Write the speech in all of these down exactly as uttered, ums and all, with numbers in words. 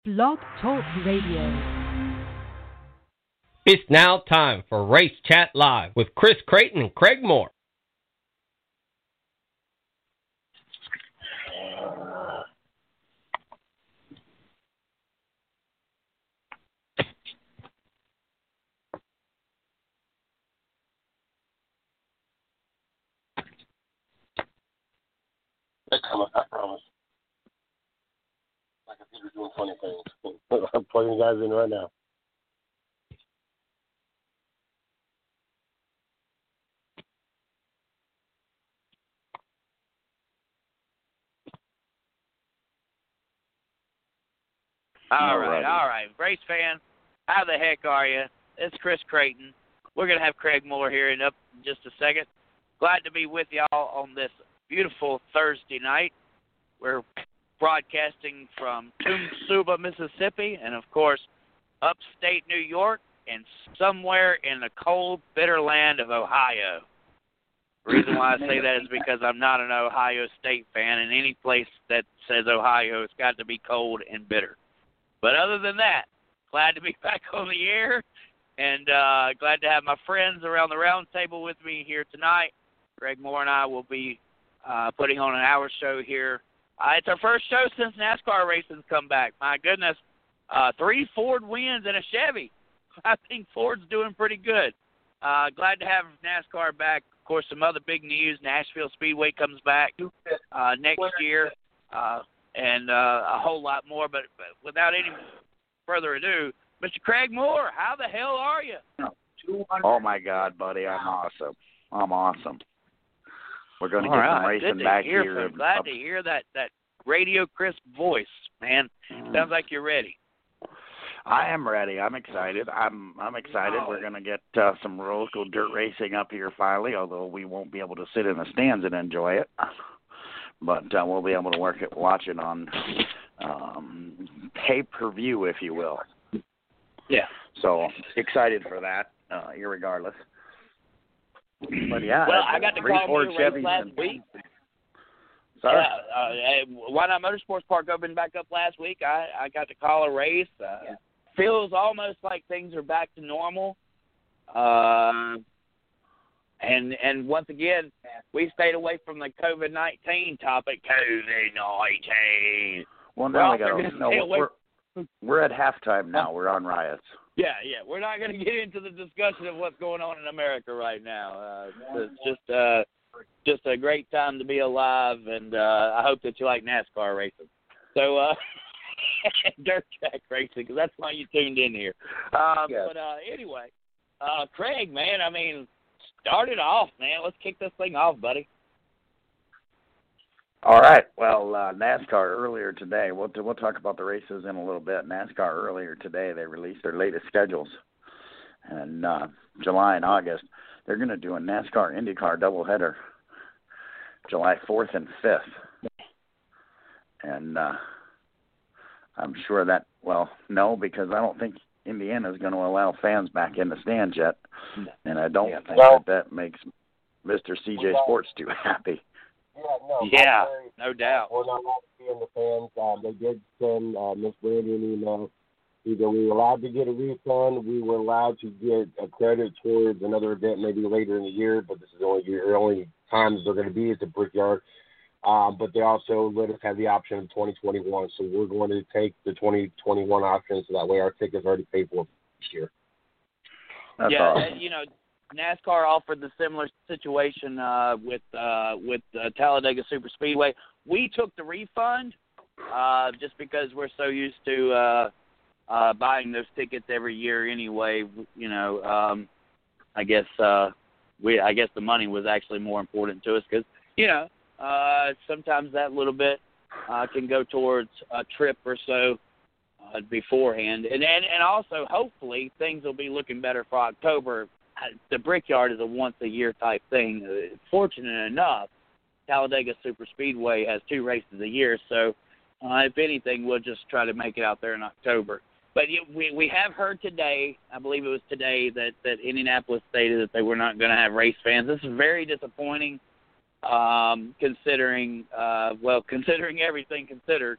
Blog Talk Radio. It's now time for Race Chat Live with Chris Creighton and Craig Moore. They're coming, I promise. My computer's doing funny things. I'm plugging you guys in right now. All right, all right. Race fan, how the heck are you? It's Chris Creighton. We're going to have Craig Moore here in up in just a second. Glad to be with y'all on this beautiful Thursday night. We're broadcasting from Tumsuba, Mississippi, and, of course, upstate New York and somewhere in the cold, bitter land of Ohio. The reason why I say that is because I'm not an Ohio State fan, and any place that says Ohio, it's got to be cold and bitter. But other than that, glad to be back on the air, and uh, glad to have my friends around the round table with me here tonight. Greg Moore and I will be uh, putting on an hour show here. Uh, it's our first show since NASCAR racing's come back. My goodness, uh, three Ford wins and a Chevy. I think Ford's doing pretty good. Uh, glad to have NASCAR back. Of course, some other big news. Nashville Speedway comes back uh, next year. Uh, and uh, a whole lot more. But, but without any further ado, Mister Craig Moore, how the hell are you? Oh, my God, buddy, I'm awesome. I'm awesome. We're going to All get right. some racing Good to back hear here. From, glad to hear that, that radio crisp voice, man. Sounds like you're ready. I am ready. I'm excited. I'm I'm excited. Oh. We're going to get uh, some local dirt racing up here finally, although we won't be able to sit in the stands and enjoy it. But uh, we'll be able to work it, watch it on um, pay-per-view, if you will. Yeah. So excited for that, uh, irregardless. But yeah, well, I got to call you race last and, week. Sorry? Yeah, uh, Why Not Motorsports Park opened back up last week. I, I got to call a race. Uh, yeah. Feels almost like things are back to normal. Uh, And and once again, we stayed away from the COVID nineteen topic. COVID nineteen. Well, now well, we got to. No, we're, we're at halftime now. We're on riots. Yeah, yeah. We're not going to get into the discussion of what's going on in America right now. Uh, it's just uh, just a great time to be alive, and uh, I hope that you like NASCAR racing. So, uh, dirt track racing, because that's why you tuned in here. Um, yes. But uh, anyway, uh, Craig, man, I mean. Start it off, man. Let's kick this thing off, buddy. All right. Well, uh, NASCAR earlier today, we'll, we'll talk about the races in a little bit. NASCAR earlier today, they released their latest schedules. And uh, July and August, they're going to do a NASCAR IndyCar doubleheader July fourth and fifth. And uh, I'm sure that, well, no, because I don't think Indiana is going to allow fans back in the stands yet, and I don't yeah, think well, that that makes Mister C J Sports too happy. Yeah, no, yeah, no doubt. We're not allowed to be in the fans. Um, they did send uh, Miss Brandy an email. Either we were allowed to get a refund, we were allowed to get a credit towards another event maybe later in the year, but this is the only year, only times they're going to be at the Brickyard. Um, but they also let us have the option of twenty twenty-one, so we're going to take the twenty twenty-one option, so that way our tickets are already paid for this year. That's yeah, awesome. You know, NASCAR offered the similar situation uh, with uh, with uh, Talladega Superspeedway. We took the refund uh, just because we're so used to uh, uh, buying those tickets every year anyway. You know, um, I guess uh, we I guess the money was actually more important to us because you know. Uh, sometimes that little bit uh, can go towards a trip or so uh, beforehand. And, and and also, hopefully, things will be looking better for October. The Brickyard is a once-a-year type thing. Uh, fortunate enough, Talladega Superspeedway has two races a year, so uh, if anything, we'll just try to make it out there in October. But we we have heard today, I believe it was today, that, that Indianapolis stated that they were not going to have race fans. This is very disappointing. Um, considering, uh, well, considering everything considered,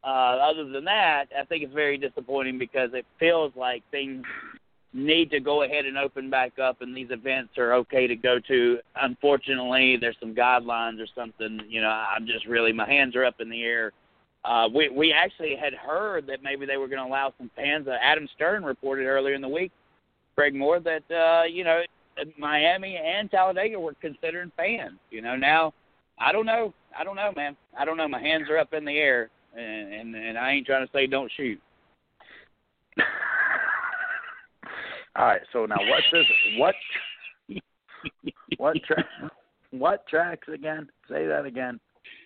uh, other than that, I think it's very disappointing because it feels like things need to go ahead and open back up, and these events are okay to go to. Unfortunately, there's some guidelines or something. You know, I'm just really, my hands are up in the air. Uh, we we actually had heard that maybe they were going to allow some fans. Uh, Adam Stern reported earlier in the week, Craig Moore, that, uh, you know, Miami and Talladega were considering fans. You know, now, I don't know. I don't know, man. I don't know. My hands are up in the air, and, and, and I ain't trying to say don't shoot. All right, so now what's this? What? What track? What tracks again? Say that again.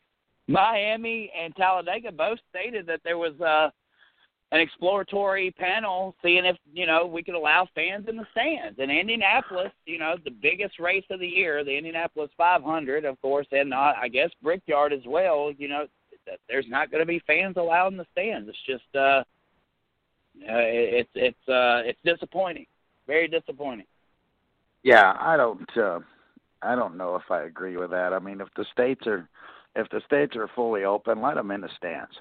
Miami and Talladega both stated that there was uh, an exploratory panel seeing if, you know, we could allow fans in the stands. In Indianapolis, you know, the biggest race of the year, the Indianapolis five hundred, of course, and uh, I guess Brickyard as well, you know, there's not going to be fans allowed in the stands. It's just, uh, uh, it's it's uh, it's disappointing, very disappointing. Yeah, I don't, uh, I don't know if I agree with that. I mean, if the states are, if the states are fully open, let them in the stands.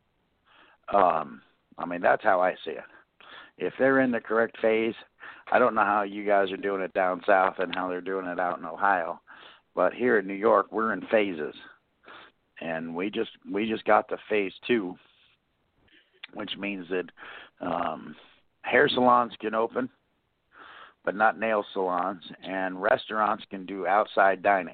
Um, I mean, that's how I see it. If they're in the correct phase, I don't know how you guys are doing it down south and how they're doing it out in Ohio, but here in New York, we're in phases, and we just we just got to phase two, which means that um, hair salons can open, but not nail salons, and restaurants can do outside dining.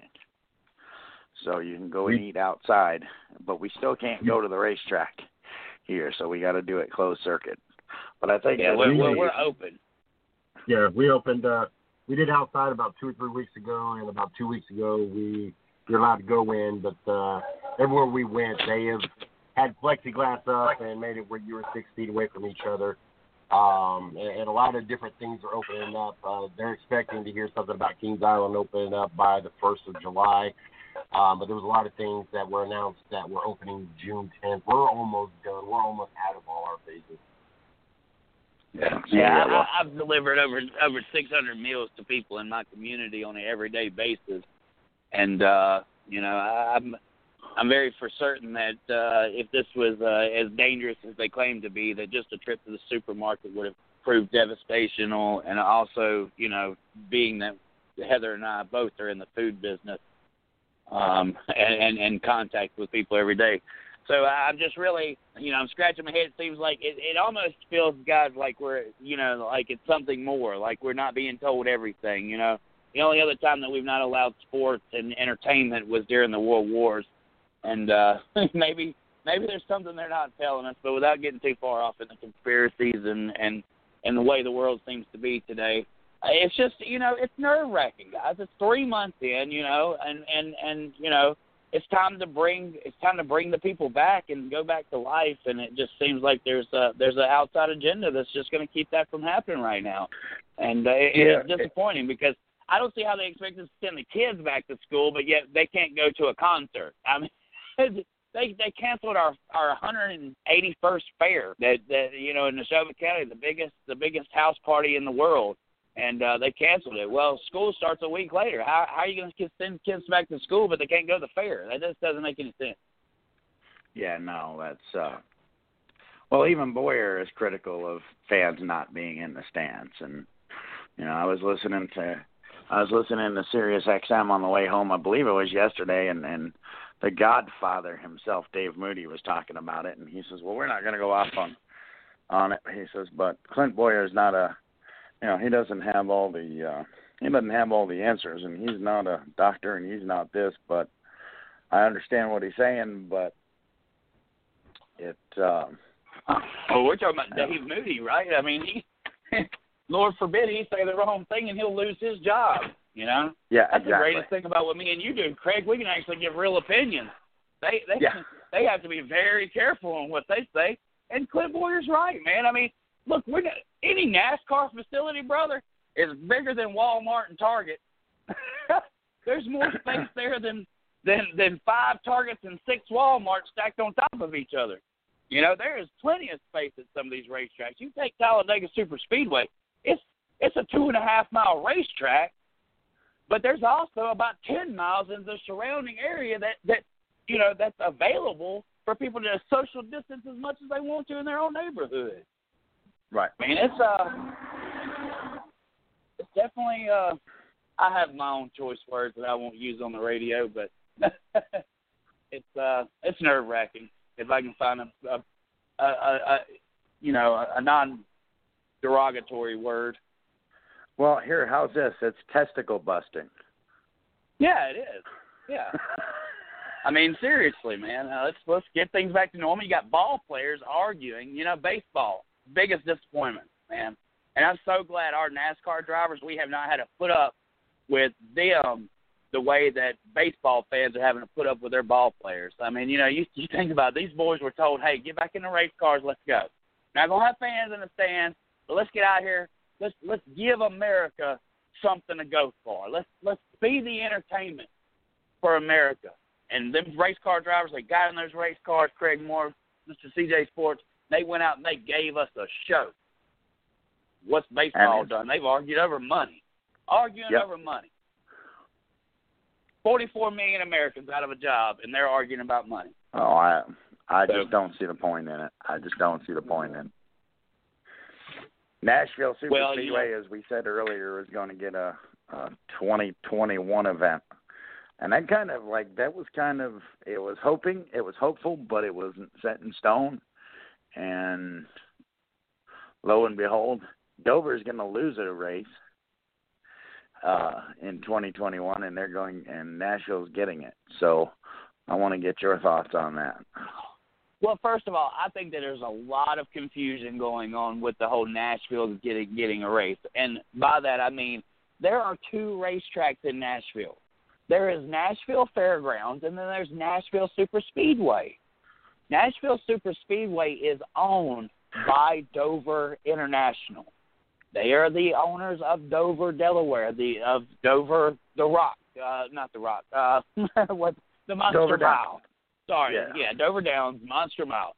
So you can go and eat outside, but we still can't go to the racetrack here, so we got to do it closed circuit. But I think yeah, that we're, we, we're, we're open. Yeah, we opened. Uh, we did outside about two or three weeks ago, and about two weeks ago we you're allowed to go in, but uh, everywhere we went, they have had plexiglass up and made it where you were six feet away from each other. Um, and, and a lot of different things are opening up. Uh, they're expecting to hear something about Kings Island opening up by the first of July. Um, but there was a lot of things that were announced that were opening June tenth. We're almost done. We're almost out of all our phases. Yeah, yeah yeah well, I, I've delivered over over six hundred meals to people in my community on an everyday basis, and uh, you know I'm I'm very for certain that uh, if this was uh, as dangerous as they claim to be, that just a trip to the supermarket would have proved devastational, and also you know being that Heather and I both are in the food business. Um, and, and, and contact with people every day. So I'm just really, you know, I'm scratching my head. It seems like it, it almost feels, guys, like we're, you know, like it's something more, like we're not being told everything, you know. The only other time that we've not allowed sports and entertainment was during the World Wars. And uh, maybe maybe there's something they're not telling us, but without getting too far off in the conspiracies and, and, and the way the world seems to be today, it's just, you know, it's nerve-wracking, guys. It's three months in, you know, and, and, and you know, it's time to bring it's time to bring the people back and go back to life. And it just seems like there's a, there's an outside agenda that's just going to keep that from happening right now. And uh, it, yeah. it's disappointing because I don't see how they expect us to send the kids back to school, but yet they can't go to a concert. I mean, they they canceled our our one hundred eighty-first fair that that you know in Neshoba County, the biggest the biggest house party in the world. And uh, they canceled it. Well, school starts a week later. How, how are you going to send kids back to school, but they can't go to the fair? That just doesn't make any sense. Yeah, no, that's uh, well. Even Boyer is critical of fans not being in the stands, and you know, I was listening to, I was listening to Sirius X M on the way home. I believe it was yesterday, and and the Godfather himself, Dave Moody, was talking about it, and he says, "Well, we're not going to go off on on it." He says, "But Clint Boyer is not a." You know, he doesn't have all the uh, he doesn't have all the answers, and he's not a doctor, and he's not this. But I understand what he's saying. But it. Um, oh, we're talking about Dave Moody, right? I mean, he, Lord forbid, he say the wrong thing, and he'll lose his job. You know. Yeah, That's exactly. the greatest thing about what me and you do, Craig. We can actually give real opinions. They they yeah. they have to be very careful on what they say. And Clint Boyer's right, man. I mean. Look, we're not, any NASCAR facility, brother, is bigger than Walmart and Target. There's more space there than, than than five Targets and six Walmarts stacked on top of each other. You know, there is plenty of space at some of these racetracks. You take Talladega Super Speedway, it's it's a two and a half mile racetrack, but there's also about ten miles in the surrounding area that, that you know that's available for people to social distance as much as they want to in their own neighborhood. Right. I mean, it's uh, it's definitely uh, I have my own choice words that I won't use on the radio, but it's uh, it's nerve wracking if I can find a, a, a, a you know, a non derogatory word. Well, here, how's this? It's testicle busting. Yeah, it is. Yeah. I mean, seriously, man. Uh, let's let's get things back to normal. You got ball players arguing. You know, baseball, biggest disappointment, man. And I'm so glad our NASCAR drivers, we have not had to put up with them the way that baseball fans are having to put up with their ball players. I mean, you know, you you think about it, these boys were told, hey, get back in the race cars, let's go. Not gonna have fans in the stands, but let's get out here. Let's let's give America something to go for. Let's let's be the entertainment for America. And them race car drivers, they got in those race cars, Craig Moore, Mister C J Sports, they went out and they gave us a show. What's baseball and done? They've argued over money. Arguing yep. over money. forty-four million Americans out of a job, and they're arguing about money. Oh, I I so, just don't see the point in it. I just don't see the point in it. Nashville Super well, Speedway, you know, as we said earlier, is going to get a, a twenty twenty-one event. And that kind of, like, that was kind of, it was hoping, it was hopeful, but it wasn't set in stone. And lo and behold, Dover's going to lose a race uh, in twenty twenty-one, and they're going, and Nashville's getting it. So I want to get your thoughts on that. Well, first of all, I think that there's a lot of confusion going on with the whole Nashville getting, getting a race. And by that, I mean there are two racetracks in Nashville. There is Nashville Fairgrounds, and then there's Nashville Super Speedway. Nashville Super Speedway is owned by Dover International. They are the owners of Dover, Delaware, the of Dover, the Rock, uh, not the Rock, uh, what the Monster Dover Mile. Downs. Sorry, yeah. yeah, Dover Downs, Monster Mile.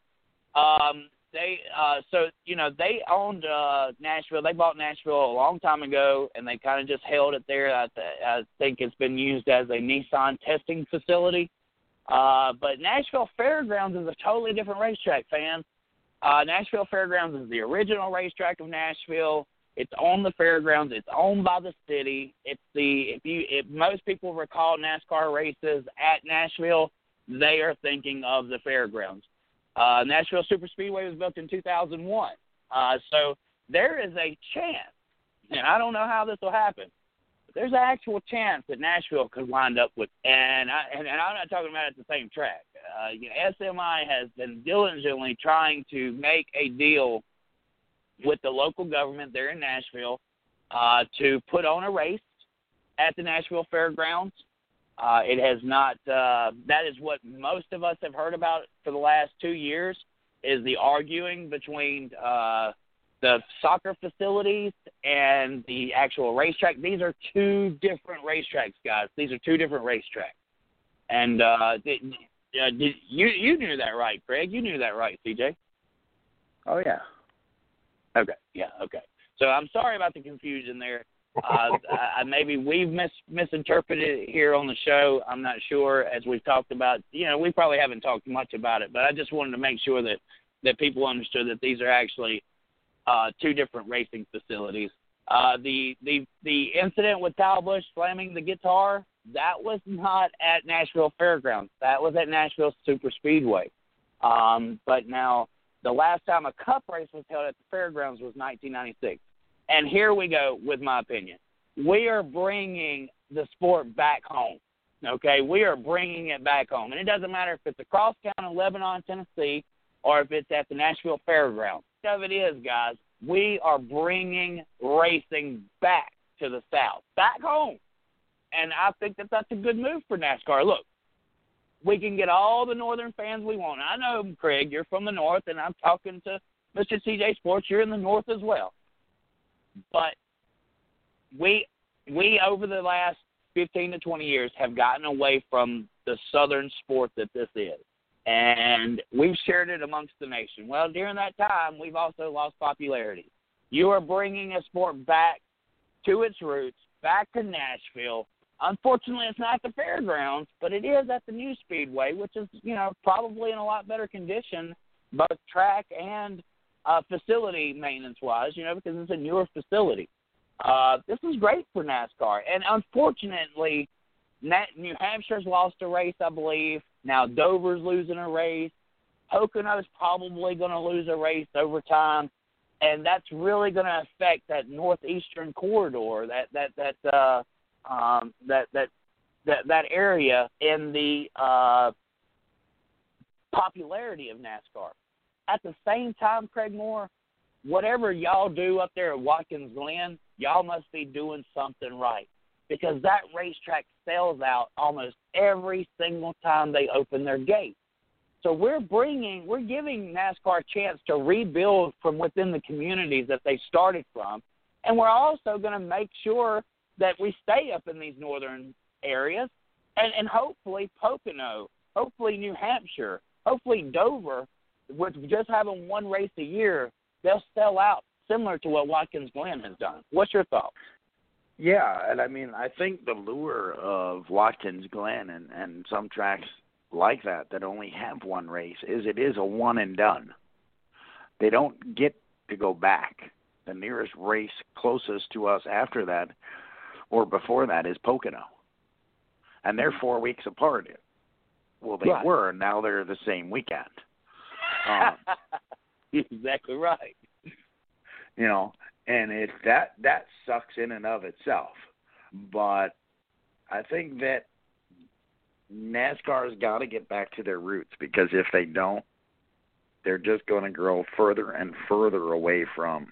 Um, they, uh, so you know, they owned uh, Nashville. They bought Nashville a long time ago, and they kind of just held it there. I, th- I think it's been used as a Nissan testing facility. Uh, but Nashville Fairgrounds is a totally different racetrack, fans. Uh, Nashville Fairgrounds is the original racetrack of Nashville. It's on the fairgrounds. It's owned by the city. It's the if you if most people recall NASCAR races at Nashville, they are thinking of the fairgrounds. Uh, Nashville Super Speedway was built in two thousand one. Uh, so there is a chance, and I don't know how this will happen, but there's an actual chance that Nashville could wind up with, and, I, and, and I'm not talking about at the same track. Uh, you know, S M I has been diligently trying to make a deal with the local government there in Nashville uh, to put on a race at the Nashville Fairgrounds. Uh, it has not, uh, that is what most of us have heard about for the last two years, is the arguing between uh, the soccer facilities and the actual racetrack. These are two different racetracks, guys. These are two different racetracks. And uh, did, uh, did, you you knew that right, Craig. You knew that right, C J. Oh, yeah. Okay, yeah, okay. So I'm sorry about the confusion there. Uh, I, maybe we've mis- misinterpreted it here on the show. I'm not sure. As we've talked about, you know, we probably haven't talked much about it, but I just wanted to make sure that, that people understood that these are actually uh, two different racing facilities. Uh, the, the the incident with Kyle Busch slamming the guitar, that was not at Nashville Fairgrounds. That was at Nashville Super Speedway. Um, but now the last time a cup race was held at the fairgrounds was nineteen ninety-six. And here we go with my opinion. We are bringing the sport back home, okay? We are bringing it back home. And it doesn't matter if it's across town in Lebanon, Tennessee, or if it's at the Nashville Fairgrounds. Of it is, guys, we are bringing racing back to the South, back home. And I think that that's a good move for NASCAR. Look, we can get all the northern fans we want. I know, Craig, you're from the north, and I'm talking to Mister C J Sports. You're in the north as well. But we we over the last fifteen to twenty years have gotten away from the southern sport that this is, and we've shared it amongst the nation. Well, during that time, we've also lost popularity. You are bringing a sport back to its roots, back to Nashville, unfortunately, it's not at the fairgrounds, but it is at the new Speedway, which is, you know, probably in a lot better condition, both track and uh, facility maintenance-wise, you know, because it's a newer facility. Uh, this is great for NASCAR. And unfortunately, Nat- New Hampshire's lost a race, I believe. Now Dover's losing a race. Pocono's probably going to lose a race over time. And that's really going to affect that northeastern corridor, that that that uh, um, that that that that area in the uh, popularity of NASCAR. At the same time, Craig Moore, whatever y'all do up there at Watkins Glen, y'all must be doing something right, because that racetrack sells out almost every single time they open their gates. So we're bringing, we're giving NASCAR a chance to rebuild from within the communities that they started from, and we're also going to make sure that we stay up in these northern areas, and, and hopefully Pocono, hopefully New Hampshire, hopefully Dover, with just having one race a year, they'll sell out similar to what Watkins Glen has done. What's your thought? Yeah, and I mean, I think the lure of Watkins Glen and, and some tracks like that that only have one race is it is a one and done. They don't get to go back. The nearest race closest to us after that or before that is Pocono. And they're four weeks apart. Well, they right. were, and now they're the same weekend. Um, exactly right. You know, and it that that sucks in and of itself. But I think that NASCAR's got to get back to their roots, because if they don't, they're just going to grow further and further away from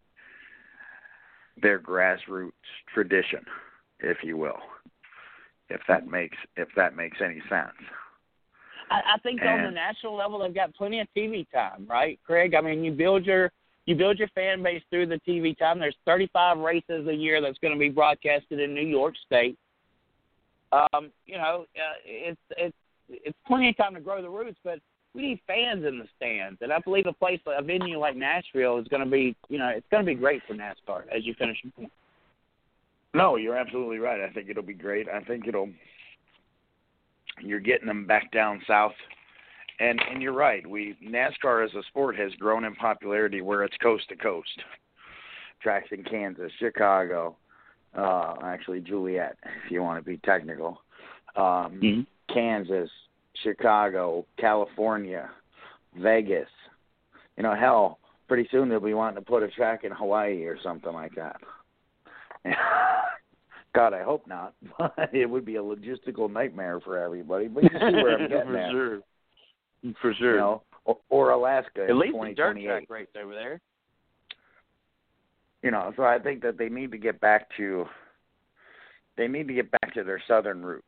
their grassroots tradition, if you will. If that makes if that makes any sense. I, I think and, on the national level, they've got plenty of T V time, right, Craig? I mean, you build your you build your fan base through the T V time. There's thirty-five races a year that's going to be broadcasted in New York State. Um, you know, uh, it's it's it's plenty of time to grow the roots, but we need fans in the stands, and I believe a place, a venue like Nashville is going to be, you know, it's going to be great for NASCAR. As you finish your point. No, you're absolutely right. I think it'll be great. I think it'll. You're getting them back down south, and and you're right. We NASCAR as a sport has grown in popularity where it's coast to coast. Tracks in Kansas, Chicago, uh, actually Juliet, if you want to be technical, um, mm-hmm. Kansas, Chicago, California, Vegas. You know, hell, pretty soon they'll be wanting to put a track in Hawaii or something like that. God, I hope not. It would be a logistical nightmare for everybody. But you see where I'm getting for at. Sure. For sure. You know, or, or Alaska. At least the dirt track race over there. You know, so I think that they need to get back to they need to get back to their southern roots.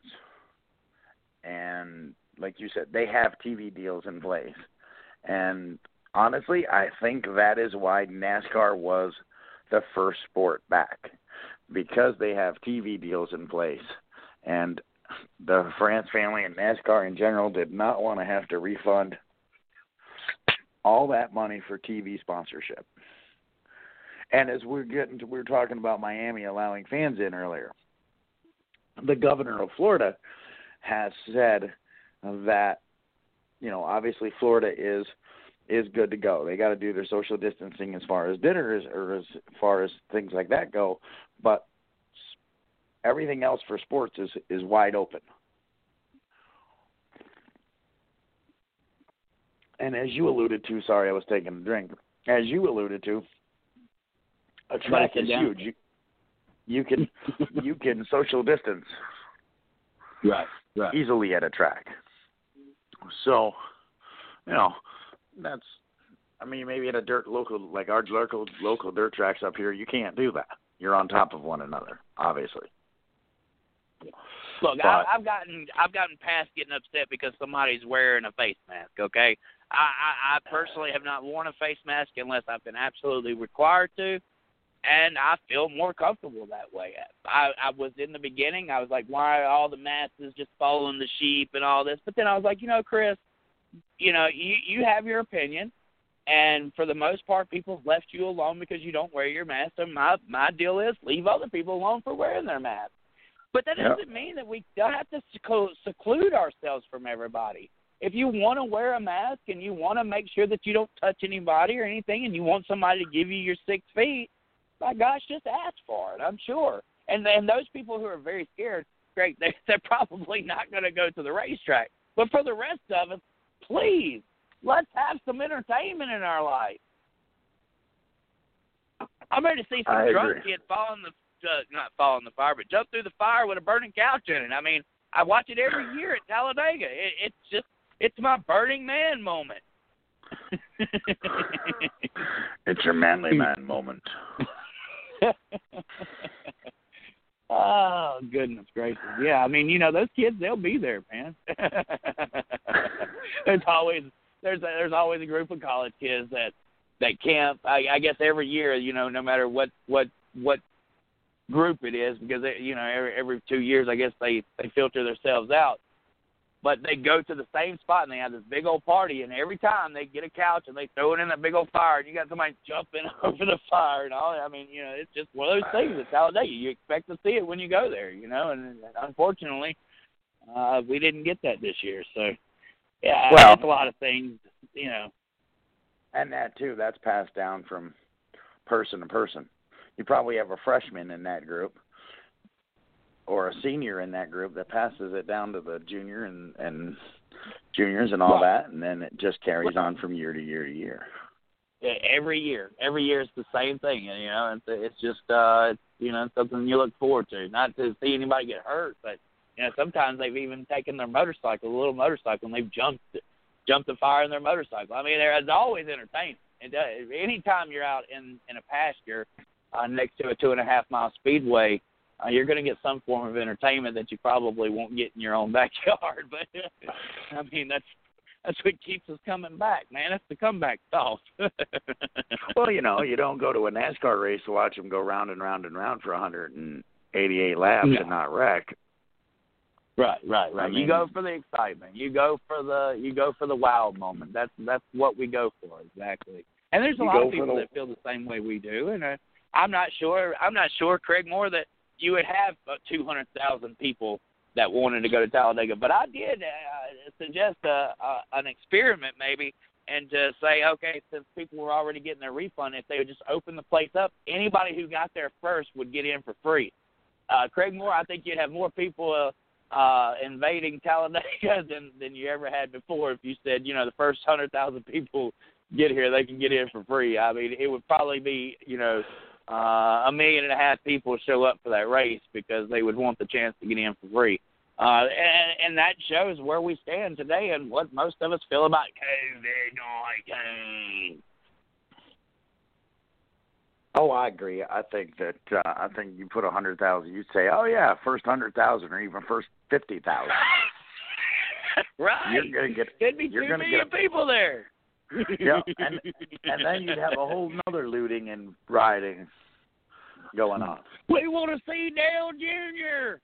And like you said, they have T V deals in place. And honestly, I think that is why NASCAR was the first sport back. Because they have T V deals in place, and the France family and NASCAR in general did not want to have to refund all that money for T V sponsorship. And as we're getting to, we were talking about Miami allowing fans in earlier. The governor of Florida has said that, you know, obviously Florida is is good to go. They got to do their social distancing as far as dinners or as far as things like that go. But everything else for sports is, is wide open. And as you alluded to, sorry, I was taking a drink. As you alluded to, a track is huge. You, you can you can social distance right, right. easily at a track. So, you know, that's. I mean, maybe at a dirt local like our local local dirt tracks up here, you can't do that. You're on top of one another, obviously. Look, I, I've gotten I've gotten past getting upset because somebody's wearing a face mask. Okay, I, I, I personally have not worn a face mask unless I've been absolutely required to, and I feel more comfortable that way. I, I was in the beginning, I was like, why are all the masses just following the sheep and all this? But then I was like, you know, Chris, you know, you you have your opinion. And for the most part, people have left you alone because you don't wear your mask. So my, my deal is leave other people alone for wearing their mask. But that doesn't yep. mean that we don't have to seclude ourselves from everybody. If you want to wear a mask and you want to make sure that you don't touch anybody or anything and you want somebody to give you your six feet, my gosh, just ask for it, I'm sure. And and those people who are very scared, great, they, they're probably not going to go to the racetrack. But for the rest of us, please, let's have some entertainment in our life. I'm ready to see some I drunk agree. kid fall in the, uh, not fall in the fire, but jump through the fire with a burning couch in it. I mean, I watch it every year at Talladega. It, it's just, it's my Burning Man moment. It's your manly man moment. Oh, goodness gracious. Yeah, I mean, you know, those kids, they'll be there, man. there's always there's a, there's always a group of college kids that, that camp, I, I guess every year, you know, no matter what, what, what group it is, because, they, you know, every, every two years, I guess they, they filter themselves out. But they go to the same spot, and they have this big old party, and every time they get a couch, and they throw it in that big old fire, and you got somebody jumping over the fire and all that. I mean, you know, it's just one of those things at Talladega. You expect to see it when you go there, you know, and unfortunately, uh, we didn't get that this year. So, yeah, well, it's a lot of things, you know. And that, too, that's passed down from person to person. You probably have a freshman in that group or a senior in that group that passes it down to the junior and, and juniors and all right. that, and then it just carries on from year to year to year. Yeah, every year. Every year it's the same thing, you know. It's, it's just, uh, it's, you know, something you look forward to. Not to see anybody get hurt, but, you know, sometimes they've even taken their motorcycle, a little motorcycle, and they've jumped jumped the fire in their motorcycle. I mean, there's always entertainment. And uh, anytime you're out in, in a pasture uh, next to a two-and-a-half-mile speedway, Uh, you're going to get some form of entertainment that you probably won't get in your own backyard. But, I mean, that's that's what keeps us coming back, man. That's the comeback stuff. Well, you know, you don't go to a NASCAR race to watch them go round and round and round for one hundred eighty-eight laps no. and not wreck. Right, right, right. I mean, you go for the excitement. You go for the you go for the wow moment. That's that's what we go for, exactly. And there's a lot of people the... that feel the same way we do. And uh, I'm not sure. I'm not sure, Craig Moore, that you would have uh, two hundred thousand people that wanted to go to Talladega. But I did uh, suggest a, a, an experiment maybe and to say, okay, since people were already getting their refund, if they would just open the place up, anybody who got there first would get in for free. Uh, Craig Moore, I think you'd have more people uh, uh, invading Talladega than, than you ever had before if you said, you know, the first one hundred thousand people get here, they can get in for free. I mean, it would probably be, you know, Uh, a million and a half people show up for that race because they would want the chance to get in for free. Uh, and, and that shows where we stand today and what most of us feel about COVID nineteen. Oh, I agree. I think that uh, I think you put a hundred thousand, you'd say, "Oh yeah, first hundred thousand, or even first fifty thousand." Right. You're gonna get. There'd be you're two gonna million get, people there. Yeah, and and then you'd have a whole nother looting and rioting going on. We want to see Dale Junior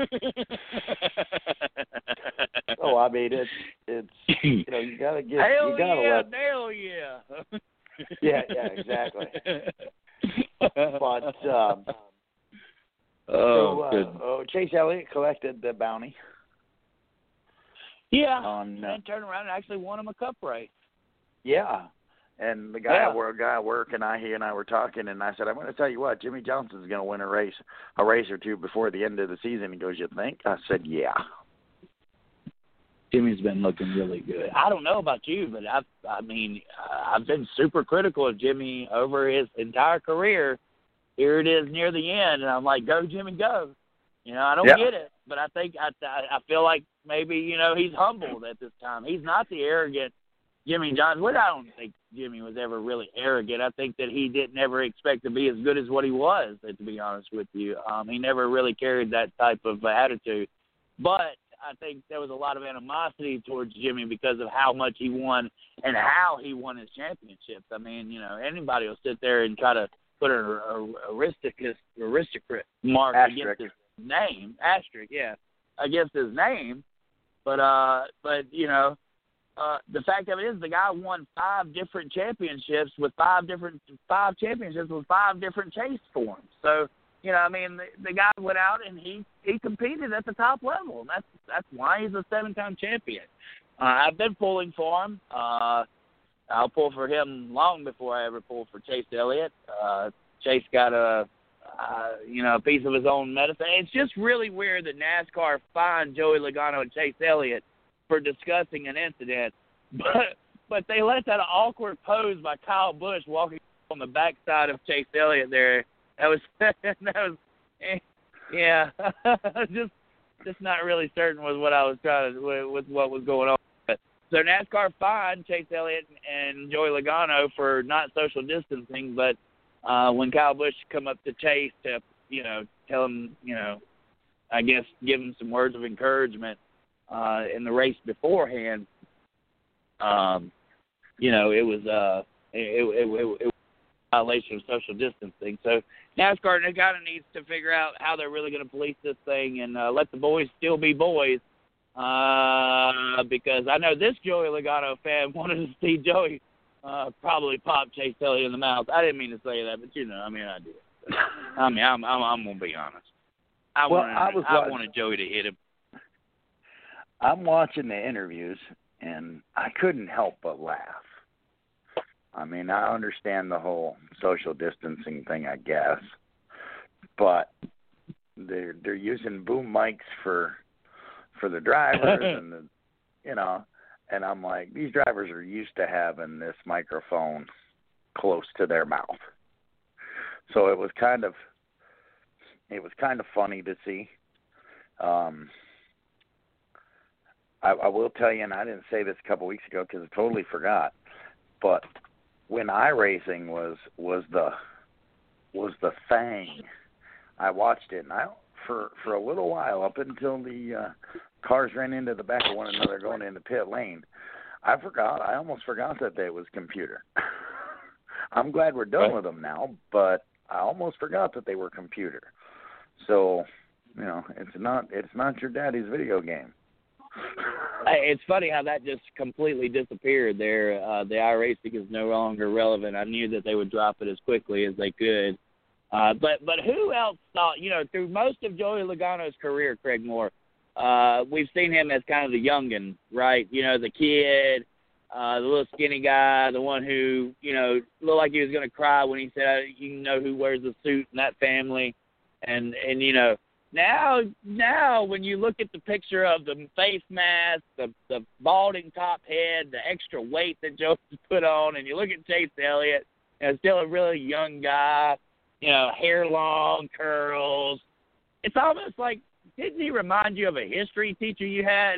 Oh, I mean, it's it's you know you gotta get Hell you gotta yeah, let Dale yeah. yeah yeah exactly. But um, oh, so, uh, oh, Chase Elliott collected the bounty. Yeah, on, uh, and turned around and actually won him a cup race. Yeah. And the guy yeah. at work, guy at work, and I, he and I were talking, and I said, "I'm going to tell you what, Jimmy Johnson's going to win a race, a race or two before the end of the season." He goes, "You think?" I said, "Yeah." Jimmy's been looking really good. I don't know about you, but I've, I mean, I've been super critical of Jimmy over his entire career. Here it is near the end, and I'm like, "Go, Jimmy, go!" You know, I don't yeah. get it, but I think I, I feel like maybe you know he's humbled at this time. He's not the arrogant Jimmy Johnson. Well, I don't think Jimmy was ever really arrogant. I think that he didn't ever expect to be as good as what he was, to be honest with you. Um, he never really carried that type of uh, attitude. But I think there was a lot of animosity towards Jimmy because of how much he won and how he won his championships. I mean, you know, anybody will sit there and try to put an aristocrat, aristocrat mark asterisk. against his name, asterisk, yeah, against his name. But, uh, but you know, Uh, the fact of it is, the guy won five different championships with five different five championships with five different chase forms. So you know, I mean, the, the guy went out and he, he competed at the top level, and that's that's why he's a seven-time champion. Uh, I've been pulling for him. Uh, I'll pull for him long before I ever pull for Chase Elliott. Uh, Chase got a, uh, you know, a piece of his own medicine. It's just really weird that NASCAR fined Joey Logano and Chase Elliott for discussing an incident, but but they let that awkward pose by Kyle Busch walking on the backside of Chase Elliott there. That was that was yeah, just just not really certain with what I was trying to with, with what was going on. But, so NASCAR fined Chase Elliott and Joey Logano for not social distancing, but uh, when Kyle Busch come up to Chase to you know tell him you know I guess give him some words of encouragement uh, in the race beforehand, um, you know it was uh it it, it, it violation of social distancing. So NASCAR kind of needs to figure out how they're really going to police this thing and uh, let the boys still be boys. Uh, because I know this Joey Logano fan wanted to see Joey uh, probably pop Chase Elliott in the mouth. I didn't mean to say that, but you know, I mean, I did. I mean, I'm I'm, I'm gonna be honest. I well, wanted I, was I wanted Joey to hit him. I'm watching the interviews, and I couldn't help but laugh. I mean, I understand the whole social distancing thing, I guess, but they're they're using boom mics for for the drivers, and the, you know, and I'm like, these drivers are used to having this microphone close to their mouth, so it was kind of it was kind of funny to see. Um, I, I will tell you, and I didn't say this a couple weeks ago because I totally forgot, but when iRacing was was the was the thing, I watched it, and I for for a little while up until the uh, cars ran into the back of one another going into pit lane. I forgot. I almost forgot that they was computer. I'm glad we're done right. with them now, but I almost forgot that they were computer. So, you know, it's not it's not your daddy's video game. It's funny how that just completely disappeared there. Uh, the iRacing is no longer relevant. I knew that they would drop it as quickly as they could. Uh, but but who else thought, you know, through most of Joey Logano's career, Craig Moore, uh, we've seen him as kind of the youngin', right? You know, the kid, uh, the little skinny guy, the one who, you know, looked like he was going to cry when he said, you know who wears a suit in that family. And, and you know, Now, now, when you look at the picture of the face mask, the the balding top head, the extra weight that Joe put on, and you look at Chase Elliott, you know, still a really young guy, you know, hair long, curls. It's almost like, didn't he remind you of a history teacher you had?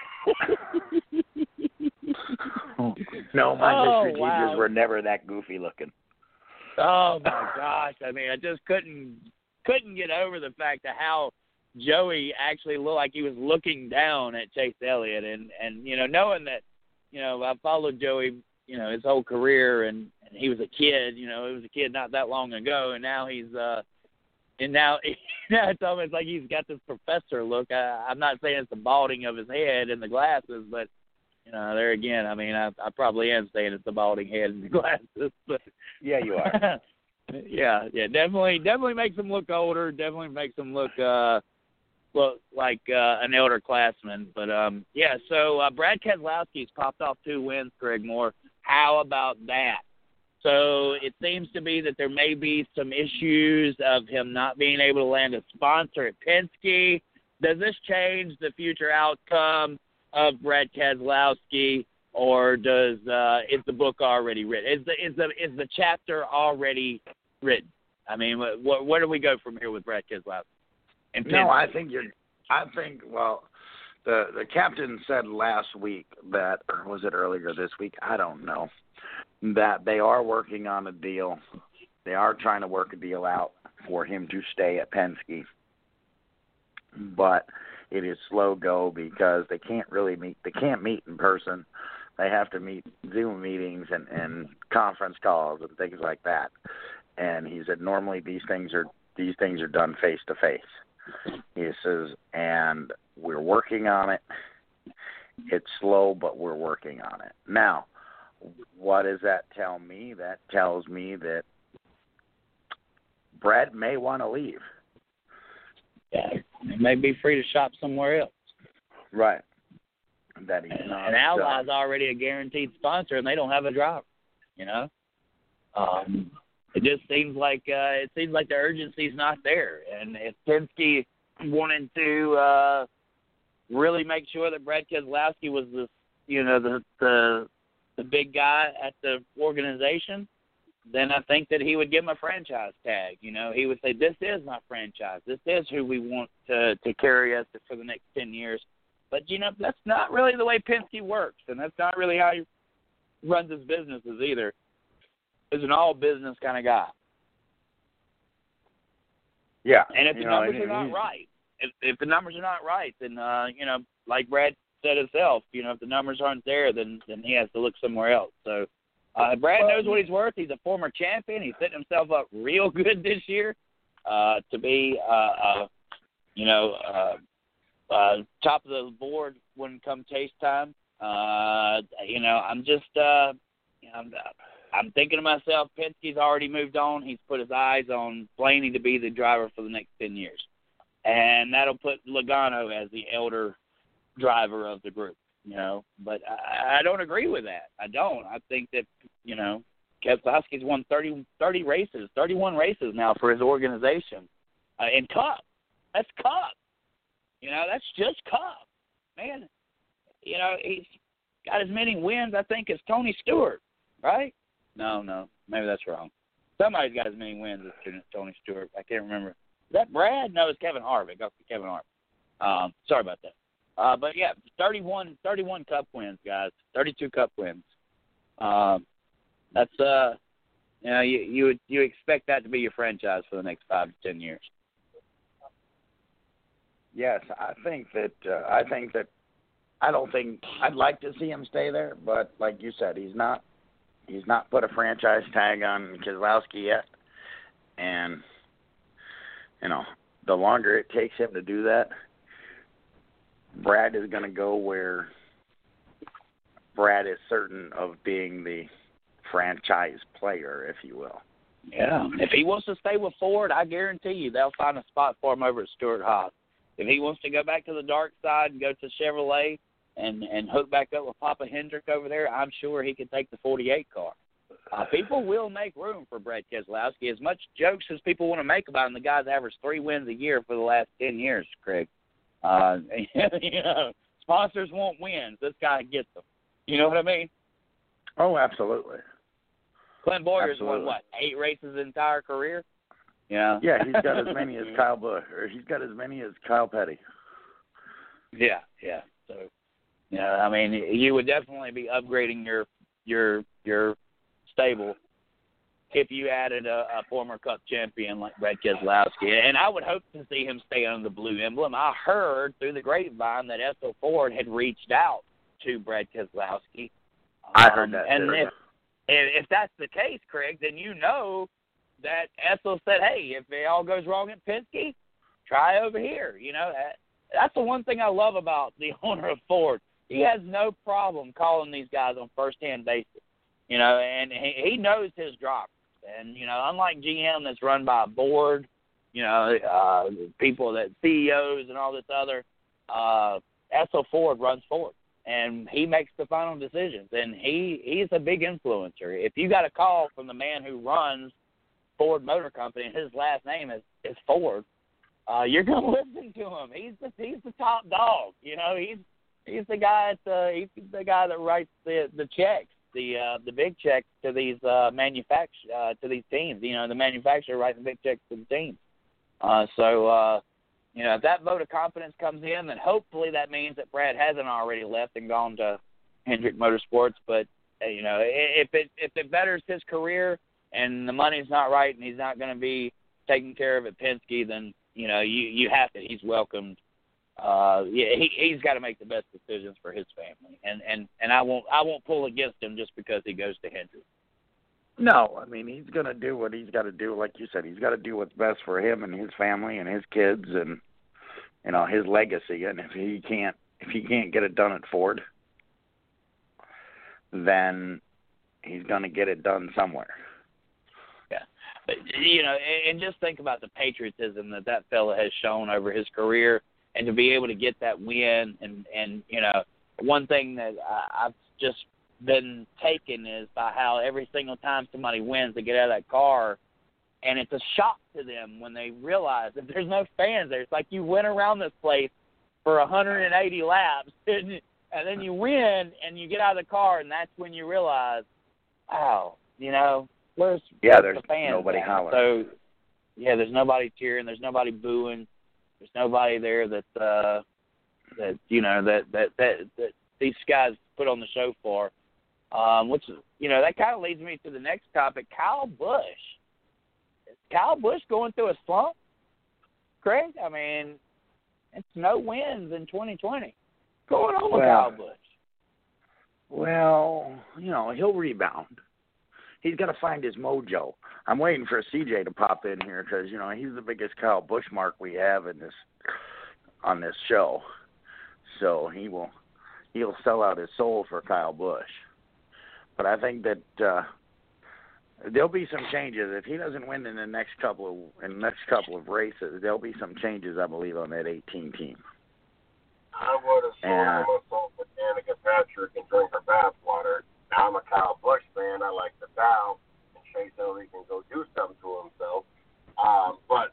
No, my oh, history wow. teachers were never that goofy looking. Oh my gosh! I mean, I just couldn't. couldn't get over the fact of how Joey actually looked like he was looking down at Chase Elliott. And, and you know, knowing that, you know, I followed Joey, you know, his whole career, and, and he was a kid, you know, he was a kid not that long ago, and now he's, uh, and now, now it's almost like he's got this professor look. I, I'm not saying it's the balding of his head and the glasses, but, you know, there again, I mean, I, I probably am saying it's the balding head and the glasses. But yeah, you are. Yeah, yeah, definitely, definitely makes him look older. Definitely makes him look, uh, look like uh, an elder classman. But um, yeah, so uh, Brad Keselowski's popped off two wins. Craig Moore, how about that? So it seems to be that there may be some issues of him not being able to land a sponsor at Penske. Does this change the future outcome of Brad Keselowski? Or does uh, is the book already written? Is the is the is the chapter already written? I mean, wh- where do we go from here with Brad Keselowski? No, I think you're. I think well, the the captain said last week that, or was it earlier this week? I don't know. That they are working on a deal. They are trying to work a deal out for him to stay at Penske, but it is slow go because they can't really meet. They can't meet in person. They have to meet Zoom meetings and, and conference calls and things like that. And he said normally these things are these things are done face to face. He says, and we're working on it. It's slow, but we're working on it. Now, what does that tell me? That tells me that Brad may want to leave. Yeah, he may be free to shop somewhere else. Right. That he's and, not. and Ally's uh, already a guaranteed sponsor, and they don't have a driver. You know, um, it just seems like uh, it seems like the urgency's not there. And if Penske wanted to uh, really make sure that Brad Keselowski was the, you know, the the the big guy at the organization, then I think that he would give him a franchise tag. You know, he would say, "This is my franchise. This is who we want to to carry us for the next ten years." But you know, that's not really the way Penske works, and that's not really how he runs his businesses either. He's an all business kind of guy. Yeah. And if the know, numbers are not right, if, if the numbers are not right, then uh, you know, like Brad said himself, you know, if the numbers aren't there, then then he has to look somewhere else. So uh, Brad knows what he's worth. He's a former champion. He's setting himself up real good this year uh, to be, uh, uh, you know, uh, uh, top of the board when it comes taste time. Uh, you know, I'm just, uh, you know, I'm, I'm thinking to myself, Penske's already moved on. He's put his eyes on Blaney to be the driver for the next ten years. And that'll put Logano as the elder driver of the group, you know. But I, I don't agree with that. I don't. I think that, you know, Keselowski's won thirty, thirty races, thirty-one races now for his organization. Uh, in Cup. That's Cup. You know, that's just Cup. Man, you know, he's got as many wins, I think, as Tony Stewart, right? No, no, maybe that's wrong. Somebody's got as many wins as Tony Stewart. I can't remember. Is that Brad? No, it's Kevin Harvick. Okay, Kevin Harvick. Um, sorry about that. Uh, but, yeah, thirty-one, thirty-one Cup wins, guys. thirty-two Cup wins. Um, that's, uh, you know, you, you, would, you expect that to be your franchise for the next five to ten years. Yes, I think that uh, I think that I don't think I'd like to see him stay there, but like you said, he's not he's not put a franchise tag on Keselowski yet, and you know, the longer it takes him to do that, Brad is going to go where Brad is certain of being the franchise player, if you will. Yeah, if he wants to stay with Ford, I guarantee you they'll find a spot for him over at Stewart-Haas. If he wants to go back to the dark side and go to Chevrolet and, and hook back up with Papa Hendrick over there, I'm sure he can take the forty-eight car. Uh, people will make room for Brad Keselowski. As much jokes as people want to make about him, the guy's averaged three wins a year for the last ten years, Craig. Uh, you know, sponsors want wins. This guy gets them. You know what I mean? Oh, absolutely. Clint Boyer's won, what, eight races his entire career? Yeah. Yeah, he's got as many as Kyle Busch, or he's got as many as Kyle Petty. Yeah, yeah. So, yeah, I mean, you would definitely be upgrading your your your stable if you added a, a former Cup champion like Brad Keselowski. And I would hope to see him stay under the blue emblem. I heard through the grapevine that Esso Ford had reached out to Brad Keselowski. I heard that, um, And too. if, if that's the case, Craig, then you know that Esso said, hey, if it all goes wrong at Penske, try over here. You know, that's the one thing I love about the owner of Ford. He has no problem calling these guys on first-hand basis, you know, and he, he knows his drivers. And, you know, unlike G M that's run by a board, you know, uh, people that C E Os and all this other, uh, Esso Ford runs Ford. And he makes the final decisions. And he, he's a big influencer. If you got a call from the man who runs Ford Motor Company, and his last name is, is Ford, uh, you're going to listen to him. He's the he's the top dog. You know, he's he's the guy at the, he's the guy that writes the the checks, the uh, the big checks to these uh, manufact- uh, to these teams. You know, the manufacturer writes the big checks to the teams. Uh, so uh, you know, if that vote of confidence comes in, then hopefully that means that Brad hasn't already left and gone to Hendrick Motorsports. But uh, you know, if it if it betters his career and the money's not right and he's not going to be taken care of at Penske, then, you know, you, you have to, he's welcomed. Uh, yeah, he, he's got to make the best decisions for his family. And, and, and I won't, I won't pull against him just because he goes to Hendrick. No, I mean, he's going to do what he's got to do. Like you said, he's got to do what's best for him and his family and his kids and, you know, his legacy. And if he can't, if he can't get it done at Ford, then he's going to get it done somewhere. But you know, and, and just think about the patriotism that that fella has shown over his career, and to be able to get that win, and, and you know, one thing that I, I've just been taken is by how every single time somebody wins, they get out of that car, and it's a shock to them when they realize that there's no fans there. It's like you went around this place for one hundred eighty laps, and, and then you win, and you get out of the car, and that's when you realize, wow, you know, where's, yeah, where's there's the fans nobody at? hollering. So, yeah, there's nobody cheering, there's nobody booing, there's nobody there that, uh, that you know, that, that, that, that these guys put on the show for. Um, which, you know, that kind of leads me to the next topic, Kyle Busch. Is Kyle Busch going through a slump, Craig? I mean, it's no wins in twenty twenty. What's going on with well, Kyle Busch? Well, you know, he'll rebound. He's got to find his mojo. I'm waiting for C J to pop in here because, you know, he's the biggest Kyle Busch mark we have in this on this show. So he will he'll sell out his soul for Kyle Busch. But I think that uh, there'll be some changes if he doesn't win in the next couple of in the next couple of races. There'll be some changes, I believe, on that eighteen team. I would have sold Yeah. myself with Danica Patrick and drink her bathwater. Now I'm a Kyle Busch fan. I like the bow, and Chase Elliott can go do something to himself. Um, but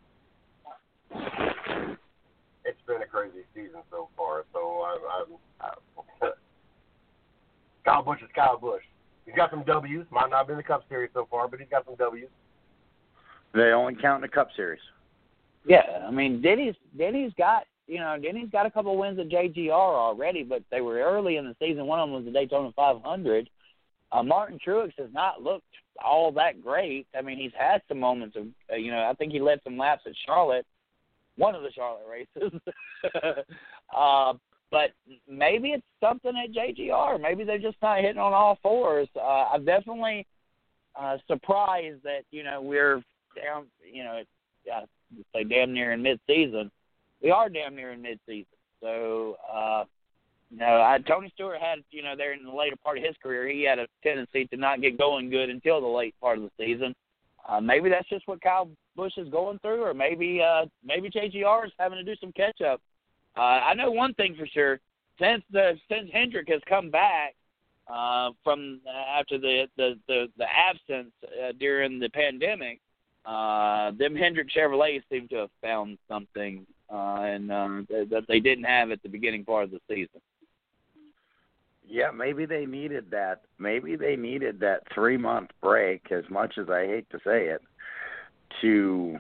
it's been a crazy season so far. So I'm, I'm, I'm Kyle Busch is Kyle Busch. He's got some W's. Might not have been the Cup Series so far, but he's got some W's. They only count in the Cup Series. Yeah, I mean, Denny's Denny's got you know Denny's got a couple of wins at J G R already, but they were early in the season. One of them was the Daytona five hundred. Uh, Martin Truex has not looked all that great. I mean, he's had some moments of uh, you know I think he led some laps at Charlotte, one of the Charlotte races. uh, But maybe it's something at J G R. Maybe they're just not hitting on all fours. Uh, I'm definitely uh, surprised that, you know, we're down, you know, uh, say damn near in mid-season. We are damn near in mid-season. So, uh, you know, I, Tony Stewart had, you know, there in the later part of his career, he had a tendency to not get going good until the late part of the season. Uh, maybe that's just what Kyle Busch is going through, or maybe uh, maybe J G R is having to do some catch-up. Uh, I know one thing for sure. Since the since Hendrick has come back uh, from uh, after the the the, the absence uh, during the pandemic, uh, them Hendrick Chevrolets seem to have found something uh, and uh, that they didn't have at the beginning part of the season. Yeah, maybe they needed that. Maybe they needed that three month break, as much as I hate to say it, to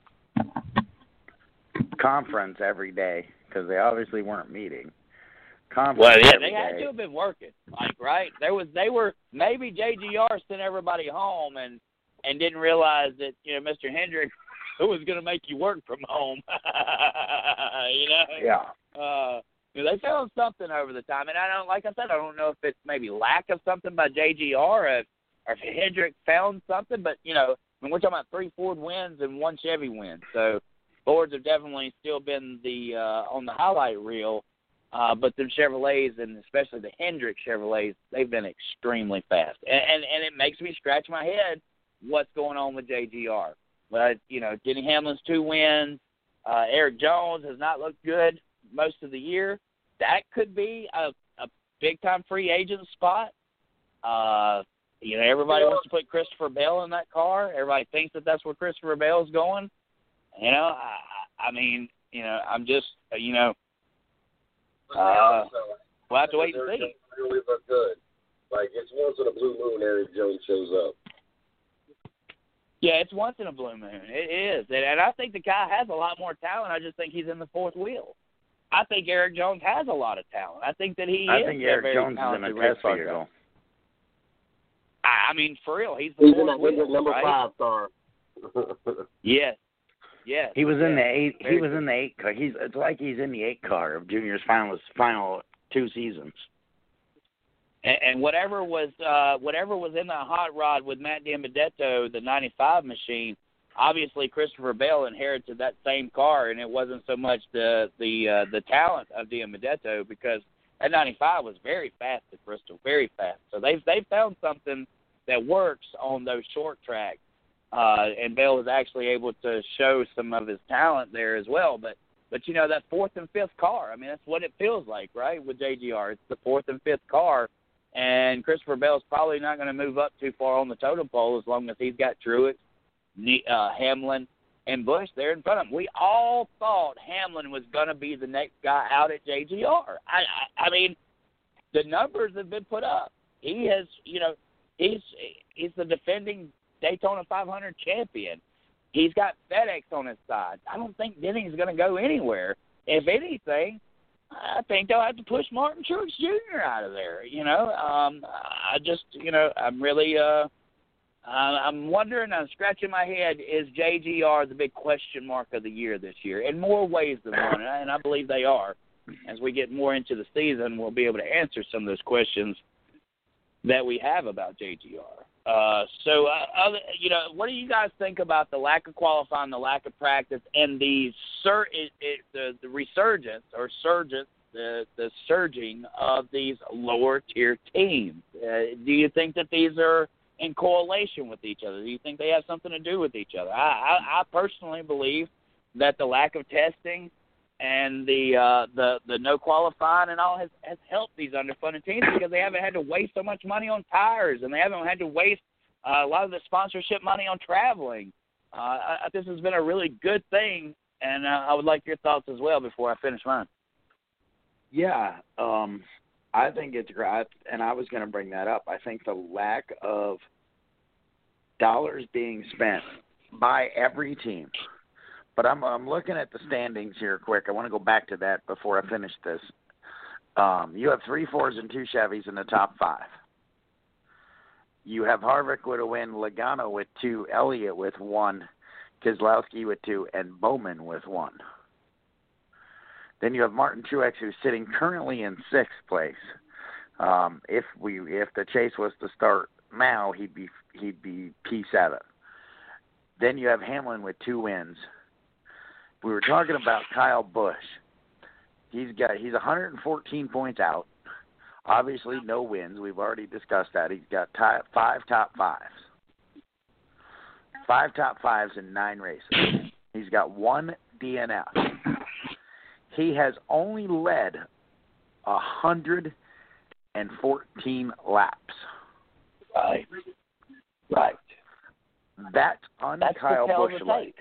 conference every day. Because they obviously weren't meeting. Conference well, yeah, every they had day. to have been working, like right. There was, they were maybe J G R sent everybody home and and didn't realize that you know Mister Hendrick was going to make you work from home. you know. Yeah. Uh, you know, they found something over the time, and I don't, like I said, I don't know if it's maybe lack of something by J G R, or if, or if Hendrick found something. But you know, I mean, we're talking about three Ford wins and one Chevy win, so. Fords have definitely still been the uh, on the highlight reel, uh, but the Chevrolets, and especially the Hendrick Chevrolets, they've been extremely fast. And, and and it makes me scratch my head what's going on with J G R. But, you know, Denny Hamlin's two wins. Uh, Eric Jones has not looked good most of the year. That could be a, a big-time free agent spot. Uh, you know, everybody wants to put Christopher Bell in that car. Everybody thinks that that's where Christopher Bell's going. You know, I, I mean, you know, I'm just, you know, uh, we'll have to wait and see. Really look good. Like, it's once in a blue moon Eric Jones shows up. Yeah, it's once in a blue moon. It is. And I think the guy has a lot more talent. I just think he's in the fourth wheel. I think Eric Jones has a lot of talent. I think that he I is think a Eric very Jones is in talented a race test car vehicle. driver. I, I mean, for real, he's the He's fourth in wheel, that number right? five star. Yes. Yes. He was yes. in the eight. Very He was good. in the eight car. He's. It's like he's in the eight car of Junior's final final two seasons. And, and whatever was uh, whatever was in the hot rod with Matt DiBenedetto, the ninety-five machine. Obviously, Christopher Bell inherited that same car, and it wasn't so much the the uh, the talent of DiBenedetto, because that ninety-five was very fast at Bristol, very fast. So they've they've found something that works on those short tracks. uh, and Bell was actually able to show some of his talent there as well. But, but you know, that fourth and fifth car, I mean, that's what it feels like, right, with J G R. It's the fourth and fifth car, and Christopher Bell's probably not going to move up too far on the totem pole as long as he's got Truex, uh, Hamlin, and Busch there in front of him. We all thought Hamlin was going to be the next guy out at J G R. I, I, I mean, the numbers have been put up. He has, you know, he's he's the defending Daytona five hundred champion. He's got FedEx on his side. I don't think Denny's going to go anywhere. If anything, I think they'll have to push Martin Truex Junior out of there. You know, um, I just, you know, I'm really, uh, I'm wondering, I'm scratching my head, is J G R the big question mark of the year this year? In more ways than one, and I believe they are. As we get more into the season, we'll be able to answer some of those questions that we have about J G R. Uh, so, uh, other, you know, what do you guys think about the lack of qualifying, the lack of practice, and the sur- it, it, the, the resurgence or surgence, the, the surging of these lower-tier teams? Uh, do you think that these are in correlation with each other? Do you think they have something to do with each other? I, I, I personally believe that the lack of testing and the uh, the the no qualifying and all has, has helped these underfunded teams because they haven't had to waste so much money on tires and they haven't had to waste uh, a lot of the sponsorship money on traveling. Uh, I, I, this has been a really good thing, and uh, I would like your thoughts as well before I finish mine. Yeah, um, I think it's great, and I was going to bring that up. I think the lack of dollars being spent by every team. But I'm I'm looking at the standings here quick. I want to go back to that before I finish this. Um, you have three Fords and two Chevys in the top five. You have Harvick with a win, Logano with two, Elliott with one, Keselowski with two, and Bowman with one. Then you have Martin Truex, who's sitting currently in sixth place. Um, if we if the chase was to start now, he'd be he'd be piece at it. Then you have Hamlin with two wins. We were talking about Kyle Busch. He's got he's one hundred fourteen points out. Obviously, no wins. We've already discussed that. He's got t- five top fives. Five top fives in nine races. He's got one D N F. He has only led one hundred fourteen laps. Right. Right. That's un That's Kyle Busch-like.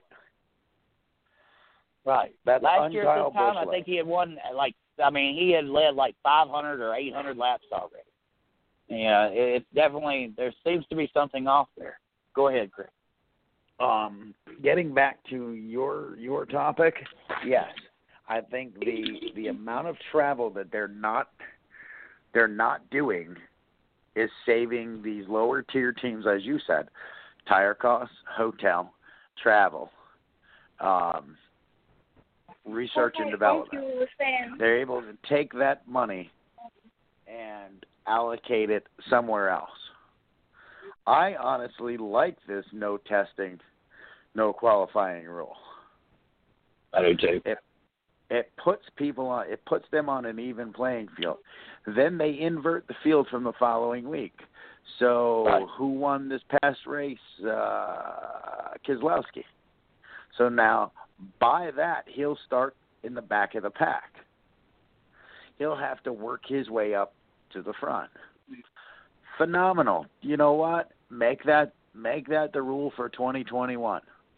Right. That's Last year at this time, Busch-like. I think he had won, like, I mean, he had led like five hundred or eight hundred laps already. Yeah, it's definitely, there seems to be something off there. Go ahead, Chris. Um, getting back to your your topic, yes, I think the the amount of travel that they're not they're not doing is saving these lower tier teams, as you said, tire costs, hotel, travel, um, research and development. They're able to take that money and allocate it somewhere else. I honestly like this no testing, no qualifying rule. I do too. It it puts people on it puts them on an even playing field. Then they invert the field from the following week. So right. Who won this past race? Uh, Keselowski. So now by that he'll start in the back of the pack. He'll have to work his way up to the front. Phenomenal. You know what? Make that make that the rule for twenty twenty-one.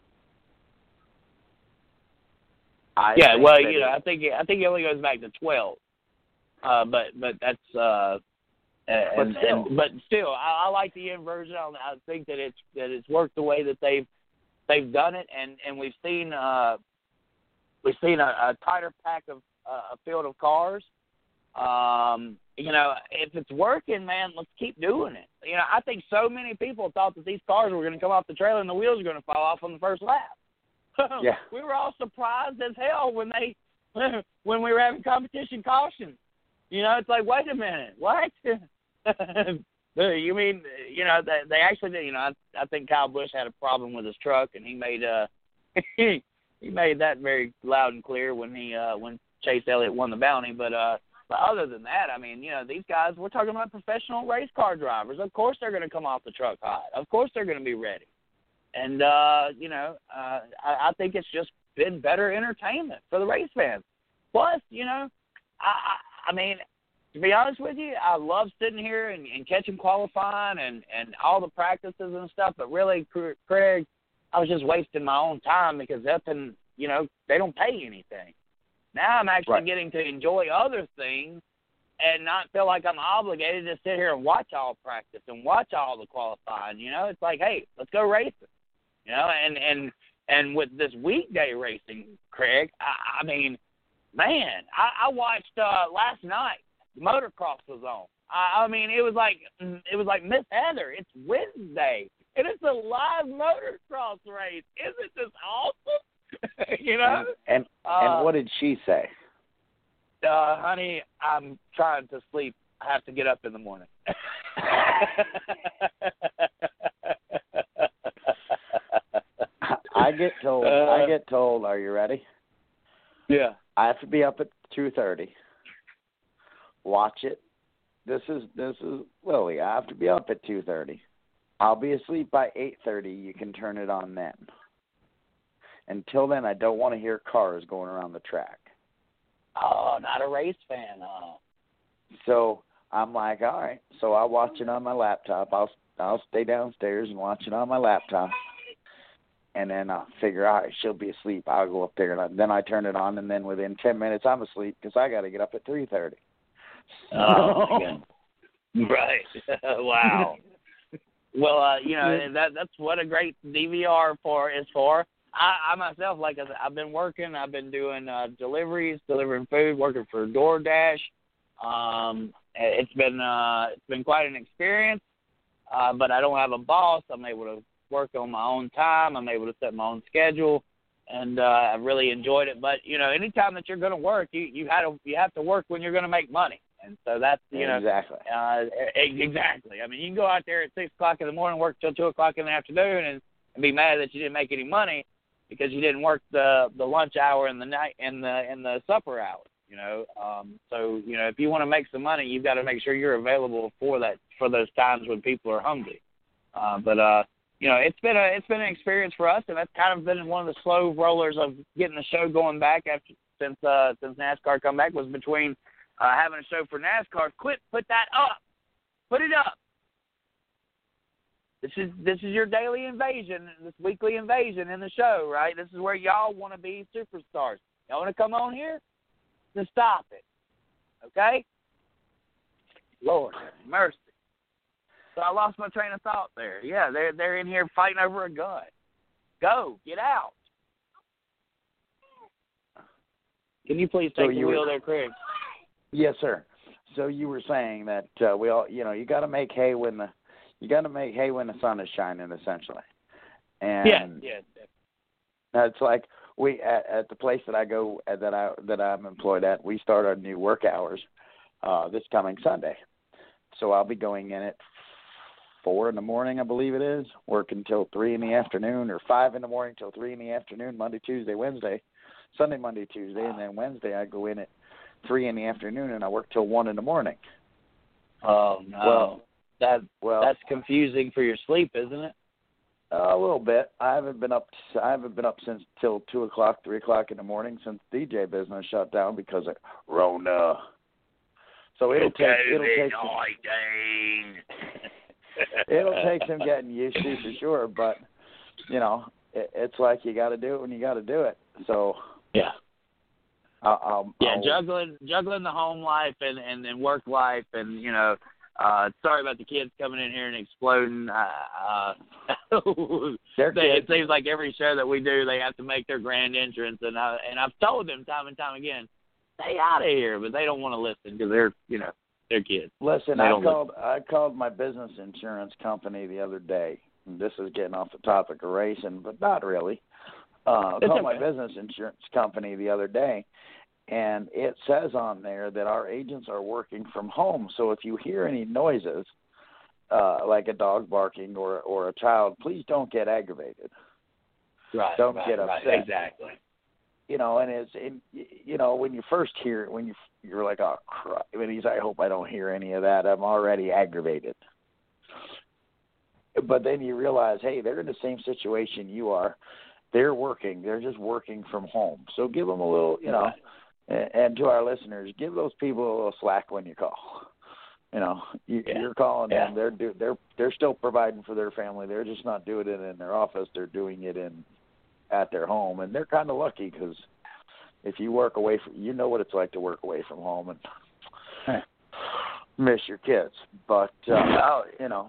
I yeah, well, you it, know, I think it, I think it only goes back to twelve. Uh, but but that's uh, and, but still, and, but still I, I like the inversion. I, I think that it's that it's worked the way that they've they've done it, and, and we've seen uh, we've seen a, a tighter pack of uh, a field of cars. Um, you know, if it's working, man, let's keep doing it. You know, I think so many people thought that these cars were going to come off the trailer and the wheels were going to fall off on the first lap. Yeah. We were all surprised as hell when they when we were having competition caution. You know, it's like, wait a minute, what? You mean, you know, they, they actually did. You know, I, I think Kyle Busch had a problem with his truck, and he made uh he, he made that very loud and clear when he uh when Chase Elliott won the bounty. But uh, but other than that, I mean, you know, these guys, we're talking about professional race car drivers. Of course, they're going to come off the truck hot. Of course, they're going to be ready. And, uh, you know, uh, I, I think it's just been better entertainment for the race fans. Plus, you know, I, I, I mean, to be honest with you, I love sitting here and, and catching qualifying and, and all the practices and stuff. But really, Craig, I was just wasting my own time because up and, you know, they don't pay anything. Now I'm actually right. getting to enjoy other things and not feel like I'm obligated to sit here and watch all practice and watch all the qualifying. You know, it's like, hey, let's go racing. You know, and and and with this weekday racing, Craig, I, I mean, man, I, I watched uh, last night. Motocross was on. I, I mean, it was like it was like Miss Heather. It's Wednesday, and it's a live motocross race. Isn't this awesome? you know. And and, uh, and what did she say? Uh, honey, I'm trying to sleep. I have to get up in the morning. I get told. Uh, I get told. Are you ready? Yeah. I have to be up at two thirty. Watch it. This is this is Lily. I have to be up at two thirty. I'll be asleep by eight thirty. You can turn it on then. Until then, I don't want to hear cars going around the track. Oh, not a race fan. Oh. So I'm like, all right. So I'll watch it on my laptop. I'll I'll stay downstairs and watch it on my laptop. And then I'll figure out she'll be asleep. I'll go up there and I, then I turn it on, and then within ten minutes I'm asleep because I got to get up at three thirty. Oh my God. Right. Wow. Well, uh, you know that that's what a great D V R for is for. I, I myself, like I said, I've been working. I've been doing uh, deliveries, delivering food, working for DoorDash. Um, it's been uh, it's been quite an experience. Uh, but I don't have a boss. I'm able to work on my own time. I'm able to set my own schedule, and uh, I've really enjoyed it. But you know, anytime that you're going to work, you you have to you have to work when you're going to make money, and so that's you know exactly uh, exactly. I mean, you can go out there at six o'clock in the morning, work till two o'clock in the afternoon, and, and be mad that you didn't make any money because you didn't work the the lunch hour and the night and the and the supper hour. You know, um, so you know if you want to make some money, you've got to make sure you're available for that for those times when people are hungry. Uh, but uh, you know, it's been a it's been an experience for us, and that's kind of been one of the slow rollers of getting the show going back after since uh, since NASCAR come back was between uh, having a show for NASCAR. Quit, put that up, put it up. This is this is your daily invasion, this weekly invasion in the show, right? This is where y'all want to be superstars. Y'all want to come on here? Then stop it, okay? Lord mercy. So I lost my train of thought there. Yeah, they're they're in here fighting over a gun. Go, get out. Can you please take so the you wheel were, there, Craig? Yes, sir. So you were saying that uh, we all, you know, you got to make hay when the you got to make hay when the sun is shining, essentially. And yeah, yeah. It's like we at, at the place that I go uh, that I that I'm employed at. We start our new work hours uh, this coming Sunday, so I'll be going in at four in the morning, I believe it is, work until three in the afternoon, or five in the morning till three in the afternoon, Monday, Tuesday, Wednesday, Sunday, Monday, Tuesday, and then Wednesday I go in at three in the afternoon and I work till one in the morning. Oh no, well, that well, that's confusing for your sleep, isn't it? Uh, a little bit. I haven't been up. I haven't been up since till two o'clock, three o'clock in the morning since D J business shut down because of Rona. So it'll take it'll take some, it'll take some getting used to for sure. But you know, it, it's like you got to do it when you got to do it. So yeah, I'll, I'll, yeah, I'll, juggling juggling the home life and, and, and work life, and you know. Uh, sorry about the kids coming in here and exploding. Uh, uh, it seems like every show that we do, they have to make their grand entrance, and I and I've told them time and time again, stay out of here, but they don't want to listen because they're you know they're kids. Listen, I called listen. I called my business insurance company the other day. And this is getting off the topic of racing, but not really. Uh, I called okay. my business insurance company the other day. And it says on there that our agents are working from home. So if you hear any noises, uh, like a dog barking or, or a child, please don't get aggravated. Right. Don't right, get upset. Right, exactly. You know, and it's it, you know when you first hear it, when you you're like, oh, crap. I mean, he's, I hope I don't hear any of that. I'm already aggravated. but then you realize, hey, they're in the same situation you are. They're working. They're just working from home. So give them a little, you know, and, and to our listeners, give those people a little slack when you call. You know, you, yeah. you're calling yeah. them. They're do, they're they're still providing for their family. They're just not doing it in their office. They're doing it in at their home, and they're kind of lucky because if you work away from, you know what it's like to work away from home and right. miss your kids. But uh, you know,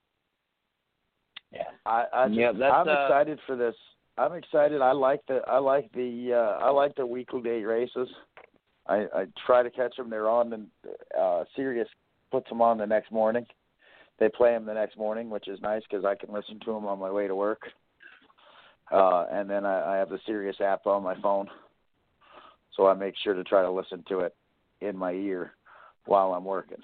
yeah, I, I just, yeah, that's, I'm uh, excited for this. I'm excited. I like the I like the uh, I like the weekly day races. I, I try to catch them. They're on, and uh, Sirius puts them on the next morning. They play them the next morning, which is nice because I can listen to them on my way to work. Uh, and then I, I have the Sirius app on my phone, so I make sure to try to listen to it in my ear while I'm working.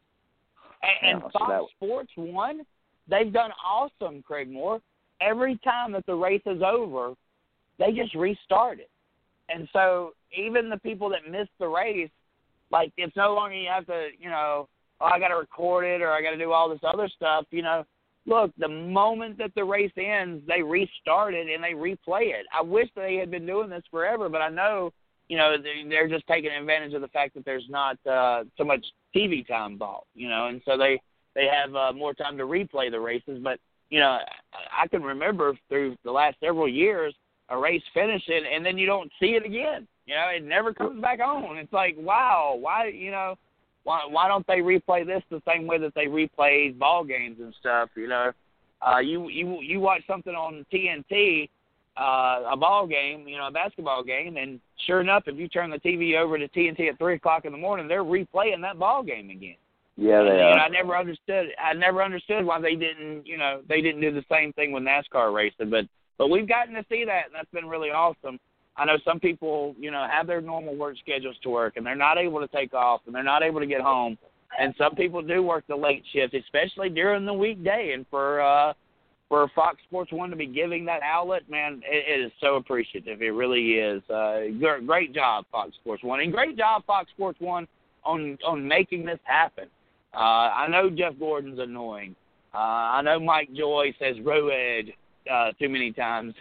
And, you know, and Fox so that, Sports One, they've done awesome, Craig Moore. Every time that the race is over, they just restart it. And so even the people that miss the race, like it's no longer you have to, you know, oh, I got to record it or I got to do all this other stuff. You know, look, the moment that the race ends, they restart it and they replay it. I wish they had been doing this forever, but I know, you know, they're just taking advantage of the fact that there's not uh, so much T V time involved, you know, and so they, they have uh, more time to replay the races. But, you know, I can remember through the last several years a race finishing and then you don't see it again. You know, it never comes back on. It's like, wow, why, you know, why why don't they replay this the same way that they replayed ball games and stuff? You know, uh, you you you watch something on T N T, uh, a ball game, you know, a basketball game, and sure enough, if you turn the T V over to T N T at three o'clock in the morning, they're replaying that ball game again. yeah, they and, are. and I never understood. I never understood why they didn't, you know, they didn't do the same thing with NASCAR racing. But but we've gotten to see that, and that's been really awesome. I know some people, you know, have their normal work schedules to work, and they're not able to take off, and they're not able to get home. And some people do work the late shift, especially during the weekday. And for uh, for Fox Sports One to be giving that outlet, man, it, it is so appreciative. It really is. Uh, great job, Fox Sports One, and great job, Fox Sports One, on on making this happen. Uh, I know Jeff Gordon's annoying. Uh, I know Mike Joy says "Roed" uh, too many times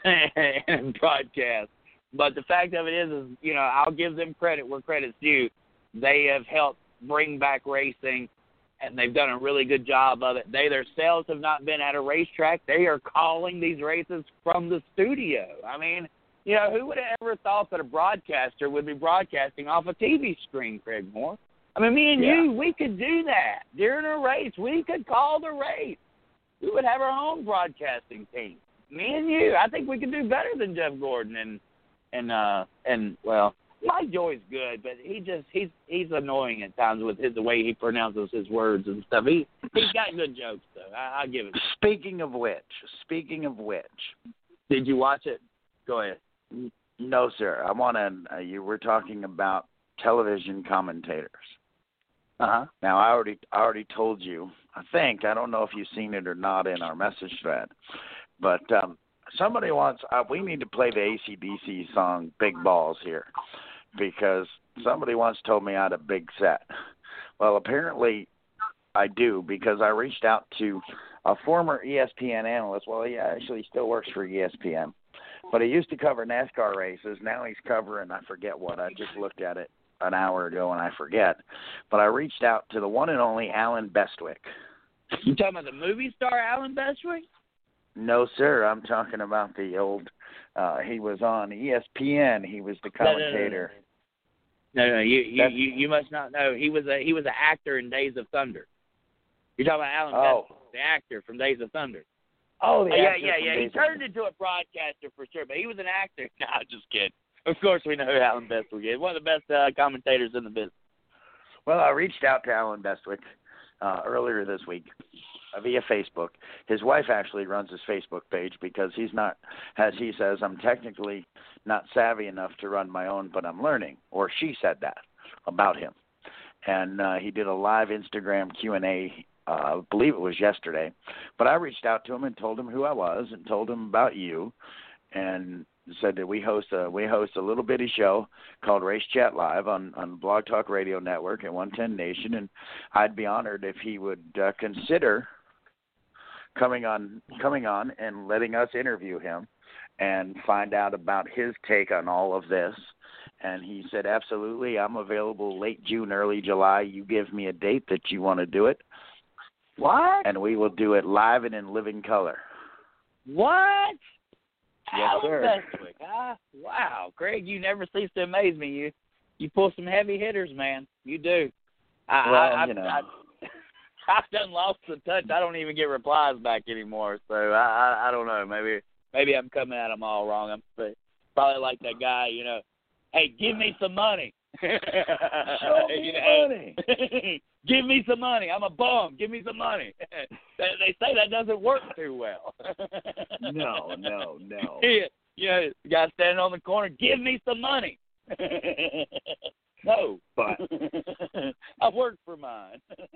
in broadcast. But the fact of it is, is, you know, I'll give them credit where credit's due. They have helped bring back racing, and they've done a really good job of it. They themselves have not been at a racetrack. They are calling these races from the studio. I mean, you know, who would have ever thought that a broadcaster would be broadcasting off a T V screen, Craig Moore? I mean, me and yeah. you, we could do that. During a race, we could call the race. We would have our own broadcasting team. Me and you, I think we could do better than Jeff Gordon and And uh and well, Mike Joy's good, but he just he's he's annoying at times with his the way he pronounces his words and stuff. He he's got good jokes though. I, I give it. Speaking of which, speaking of which, did you watch it? Go ahead. No, sir. I want to. Uh, you were talking about television commentators. Uh huh. Now I already I already told you. I think I don't know if you've seen it or not in our message thread, but. um Somebody wants, uh, we need to play the A C D C song Big Balls here because somebody once told me I had a big set. Well, apparently I do because I reached out to a former E S P N analyst. Well, he actually still works for E S P N, but he used to cover NASCAR races. Now he's covering, I forget what. I just looked at it an hour ago and I forget. But I reached out to the one and only Alan Bestwick. You talking about the movie star Alan Bestwick? No, sir. I'm talking about the old. Uh, he was on E S P N. He was the commentator. No, no, no. no, no you, you you you must not know. He was a he was an actor in Days of Thunder. You're talking about Alan oh. Bestwick, the actor from Days of Thunder. Oh, the oh, yeah, actor yeah, from yeah. Days He of turned Thunder. into a broadcaster for sure, but he was an actor. No, I'm just kidding. Of course, we know who Alan Bestwick is. One of the best uh, commentators in the business. Well, I reached out to Alan Bestwick uh, earlier this week. Via Facebook. His wife actually runs his Facebook page because he's not, as he says, I'm technically not savvy enough to run my own, but I'm learning. Or she said that about him. And uh, he did a live Instagram Q and A, uh, I believe it was yesterday. But I reached out to him and told him who I was and told him about you and said that we host a we host a little bitty show called Race Chat Live on, on Blog Talk Radio Network and one ten Nation, and I'd be honored if he would uh, consider coming on coming on and letting us interview him and find out about his take on all of this. And he said, absolutely, I'm available late June, early July. You give me a date that you want to do it. What? And we will do it live and in living color. What? Yes, Alan sir. Bestwick, huh? Wow, Craig, you never cease to amaze me. You you pull some heavy hitters, man. You do. I, Well, I, you know. I, I, I've done lost the touch. I don't even get replies back anymore. So I, I, I don't know. Maybe maybe I'm coming at them all wrong. I'm but probably like that guy, you know. Hey, give me some money. Show me you know? money. Give me some money. I'm a bum. Give me some money. they, they say that doesn't work too well. No, no, no. Yeah, you know, the guy standing on the corner, give me some money. No. But I work for mine.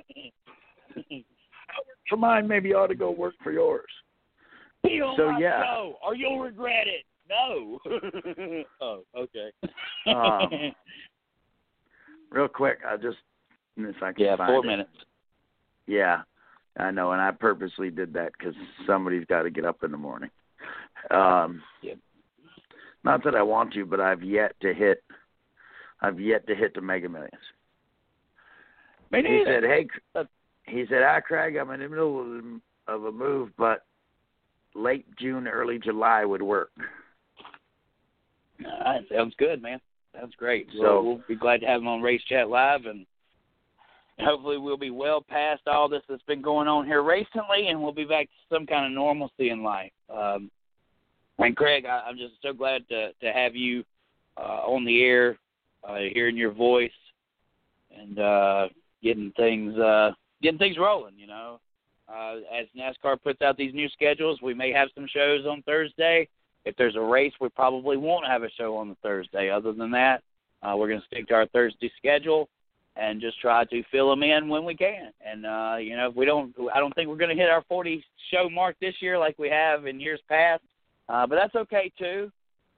for mine, maybe you ought to go work for yours. Be on So, my yeah. show, or you'll regret it. No. Oh, okay. Um, real quick, I just, if I can yeah, find four it. minutes. Yeah, I know, and I purposely did that because somebody's got to get up in the morning. Um, Yep. Not that I want to, but I've yet to hit. I've yet to hit the Mega Millions. Me He neither. said, "Hey," he said, "Ah, Craig, I'm in the middle of, of a move, but late June, early July would work." All right, sounds good, man. Sounds great. So So- we'll be glad to have him on Race Chat Live, and hopefully we'll be well past all this that's been going on here recently, and we'll be back to some kind of normalcy in life. Um, and Craig, I, I'm just so glad to to have you uh, on the air, uh, hearing your voice, and uh, getting things uh, getting things rolling. You know, uh, as NASCAR puts out these new schedules, we may have some shows on Thursday. If there's a race, we probably won't have a show on the Thursday. Other than that, uh, we're going to stick to our Thursday schedule and just try to fill them in when we can. And, uh, you know, if we don't, I don't think we're going to hit our forty show mark this year like we have in years past. Uh, but that's okay, too.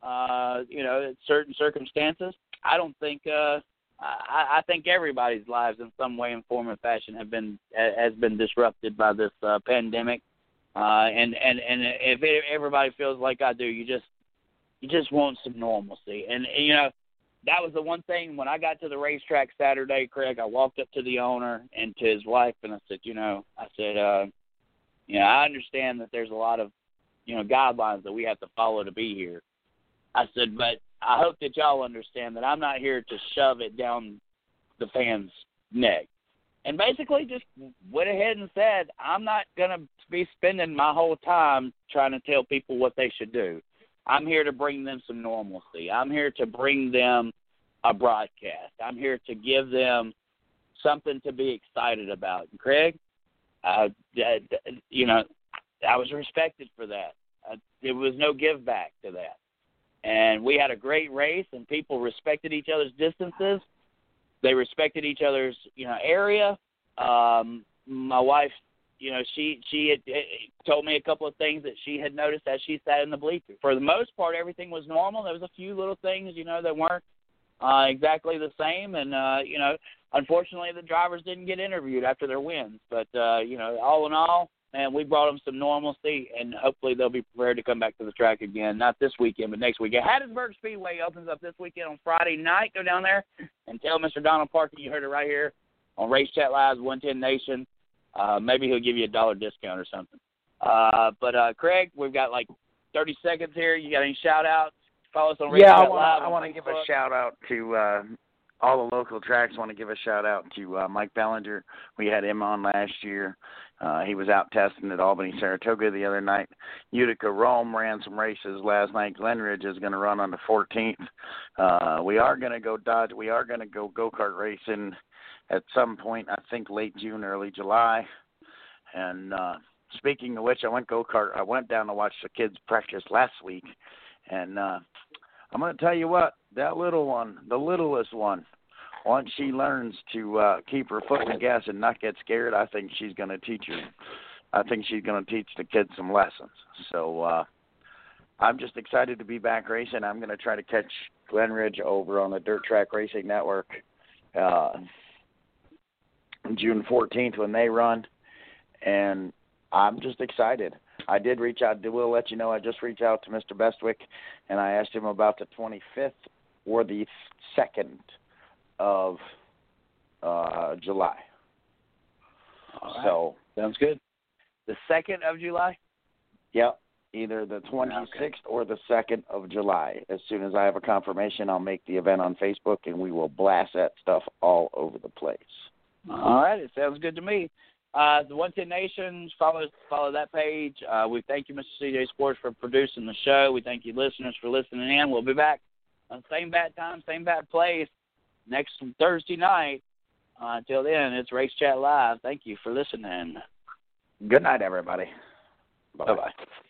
Uh, you know, in certain circumstances. I don't think, uh, I, I think everybody's lives in some way, in form, or fashion have been, has been disrupted by this uh, pandemic. Uh, and, and, and if it, everybody feels like I do, you just you just want some normalcy. And, and, you know, that was the one thing when I got to the racetrack Saturday, Craig, I walked up to the owner and to his wife, and I said, you know, I said, uh, you know, I understand that there's a lot of, you know, guidelines that we have to follow to be here. I said, but I hope that y'all understand that I'm not here to shove it down the fans' neck. And basically just went ahead and said, I'm not going to be spending my whole time trying to tell people what they should do. I'm here to bring them some normalcy. I'm here to bring them a broadcast. I'm here to give them something to be excited about. And Craig, uh, you know, I was respected for that. Uh, there was no give back to that. And we had a great race, and people respected each other's distances. They respected each other's, you know, area. Um, my wife, you know, she she had, had told me a couple of things that she had noticed as she sat in the bleachers. For the most part, everything was normal. There was a few little things, you know, that weren't uh, exactly the same. And, uh, you know, unfortunately, the drivers didn't get interviewed after their wins. But, uh, you know, all in all, man, we brought them some normalcy, and hopefully they'll be prepared to come back to the track again, not this weekend, but next weekend. Hattiesburg Speedway opens up this weekend on Friday night. Go down there and tell Mister Donald Parker you heard it right here on Race Chat Live's one ten Nation. Uh, maybe he'll give you a dollar discount or something. Uh, but, uh, Craig, we've got like thirty seconds here. You got any shout-outs? Follow us on Race Yeah, Chat I wanna, Live. I want to give a shout-out to uh, all the local tracks. I want to give a shout-out to uh, Mike Bellinger. We had him on last year. Uh, he was out testing at Albany, Saratoga the other night. Utica Rome ran some races last night. Glenridge is going to run on the fourteenth. Uh, we are going to go Dodge. We are going to go go-kart racing at some point, I think late June, early July. And uh, speaking of which, I went go-kart. I went down to watch the kids practice last week. And uh, I'm going to tell you what, that little one, the littlest one, once she learns to uh, keep her foot in the gas and not get scared, I think she's going to teach her. I think she's going to teach the kids some lessons. So uh, I'm just excited to be back racing. I'm going to try to catch Glenridge over on the Dirt Track Racing Network uh, June fourteenth when they run. And I'm just excited. I did reach out. I will let you know I just reached out to Mister Bestwick, and I asked him about the twenty-fifth or the second of uh, July. All right. So sounds good. The second of July? Yep. Either the twenty-sixth okay. or the second of July. As soon as I have a confirmation, I'll make the event on Facebook, and we will blast that stuff all over the place. All right. It sounds good to me. Uh, the one ten Nations, follow follow that page. Uh, we thank you, Mister C J Sports, for producing the show. We thank you, listeners, for listening in. We'll be back on same bat time, same bat place next Thursday night. Uh, until then, it's Race Chat Live. Thank you for listening. Good night, everybody. Bye-bye. Bye-bye.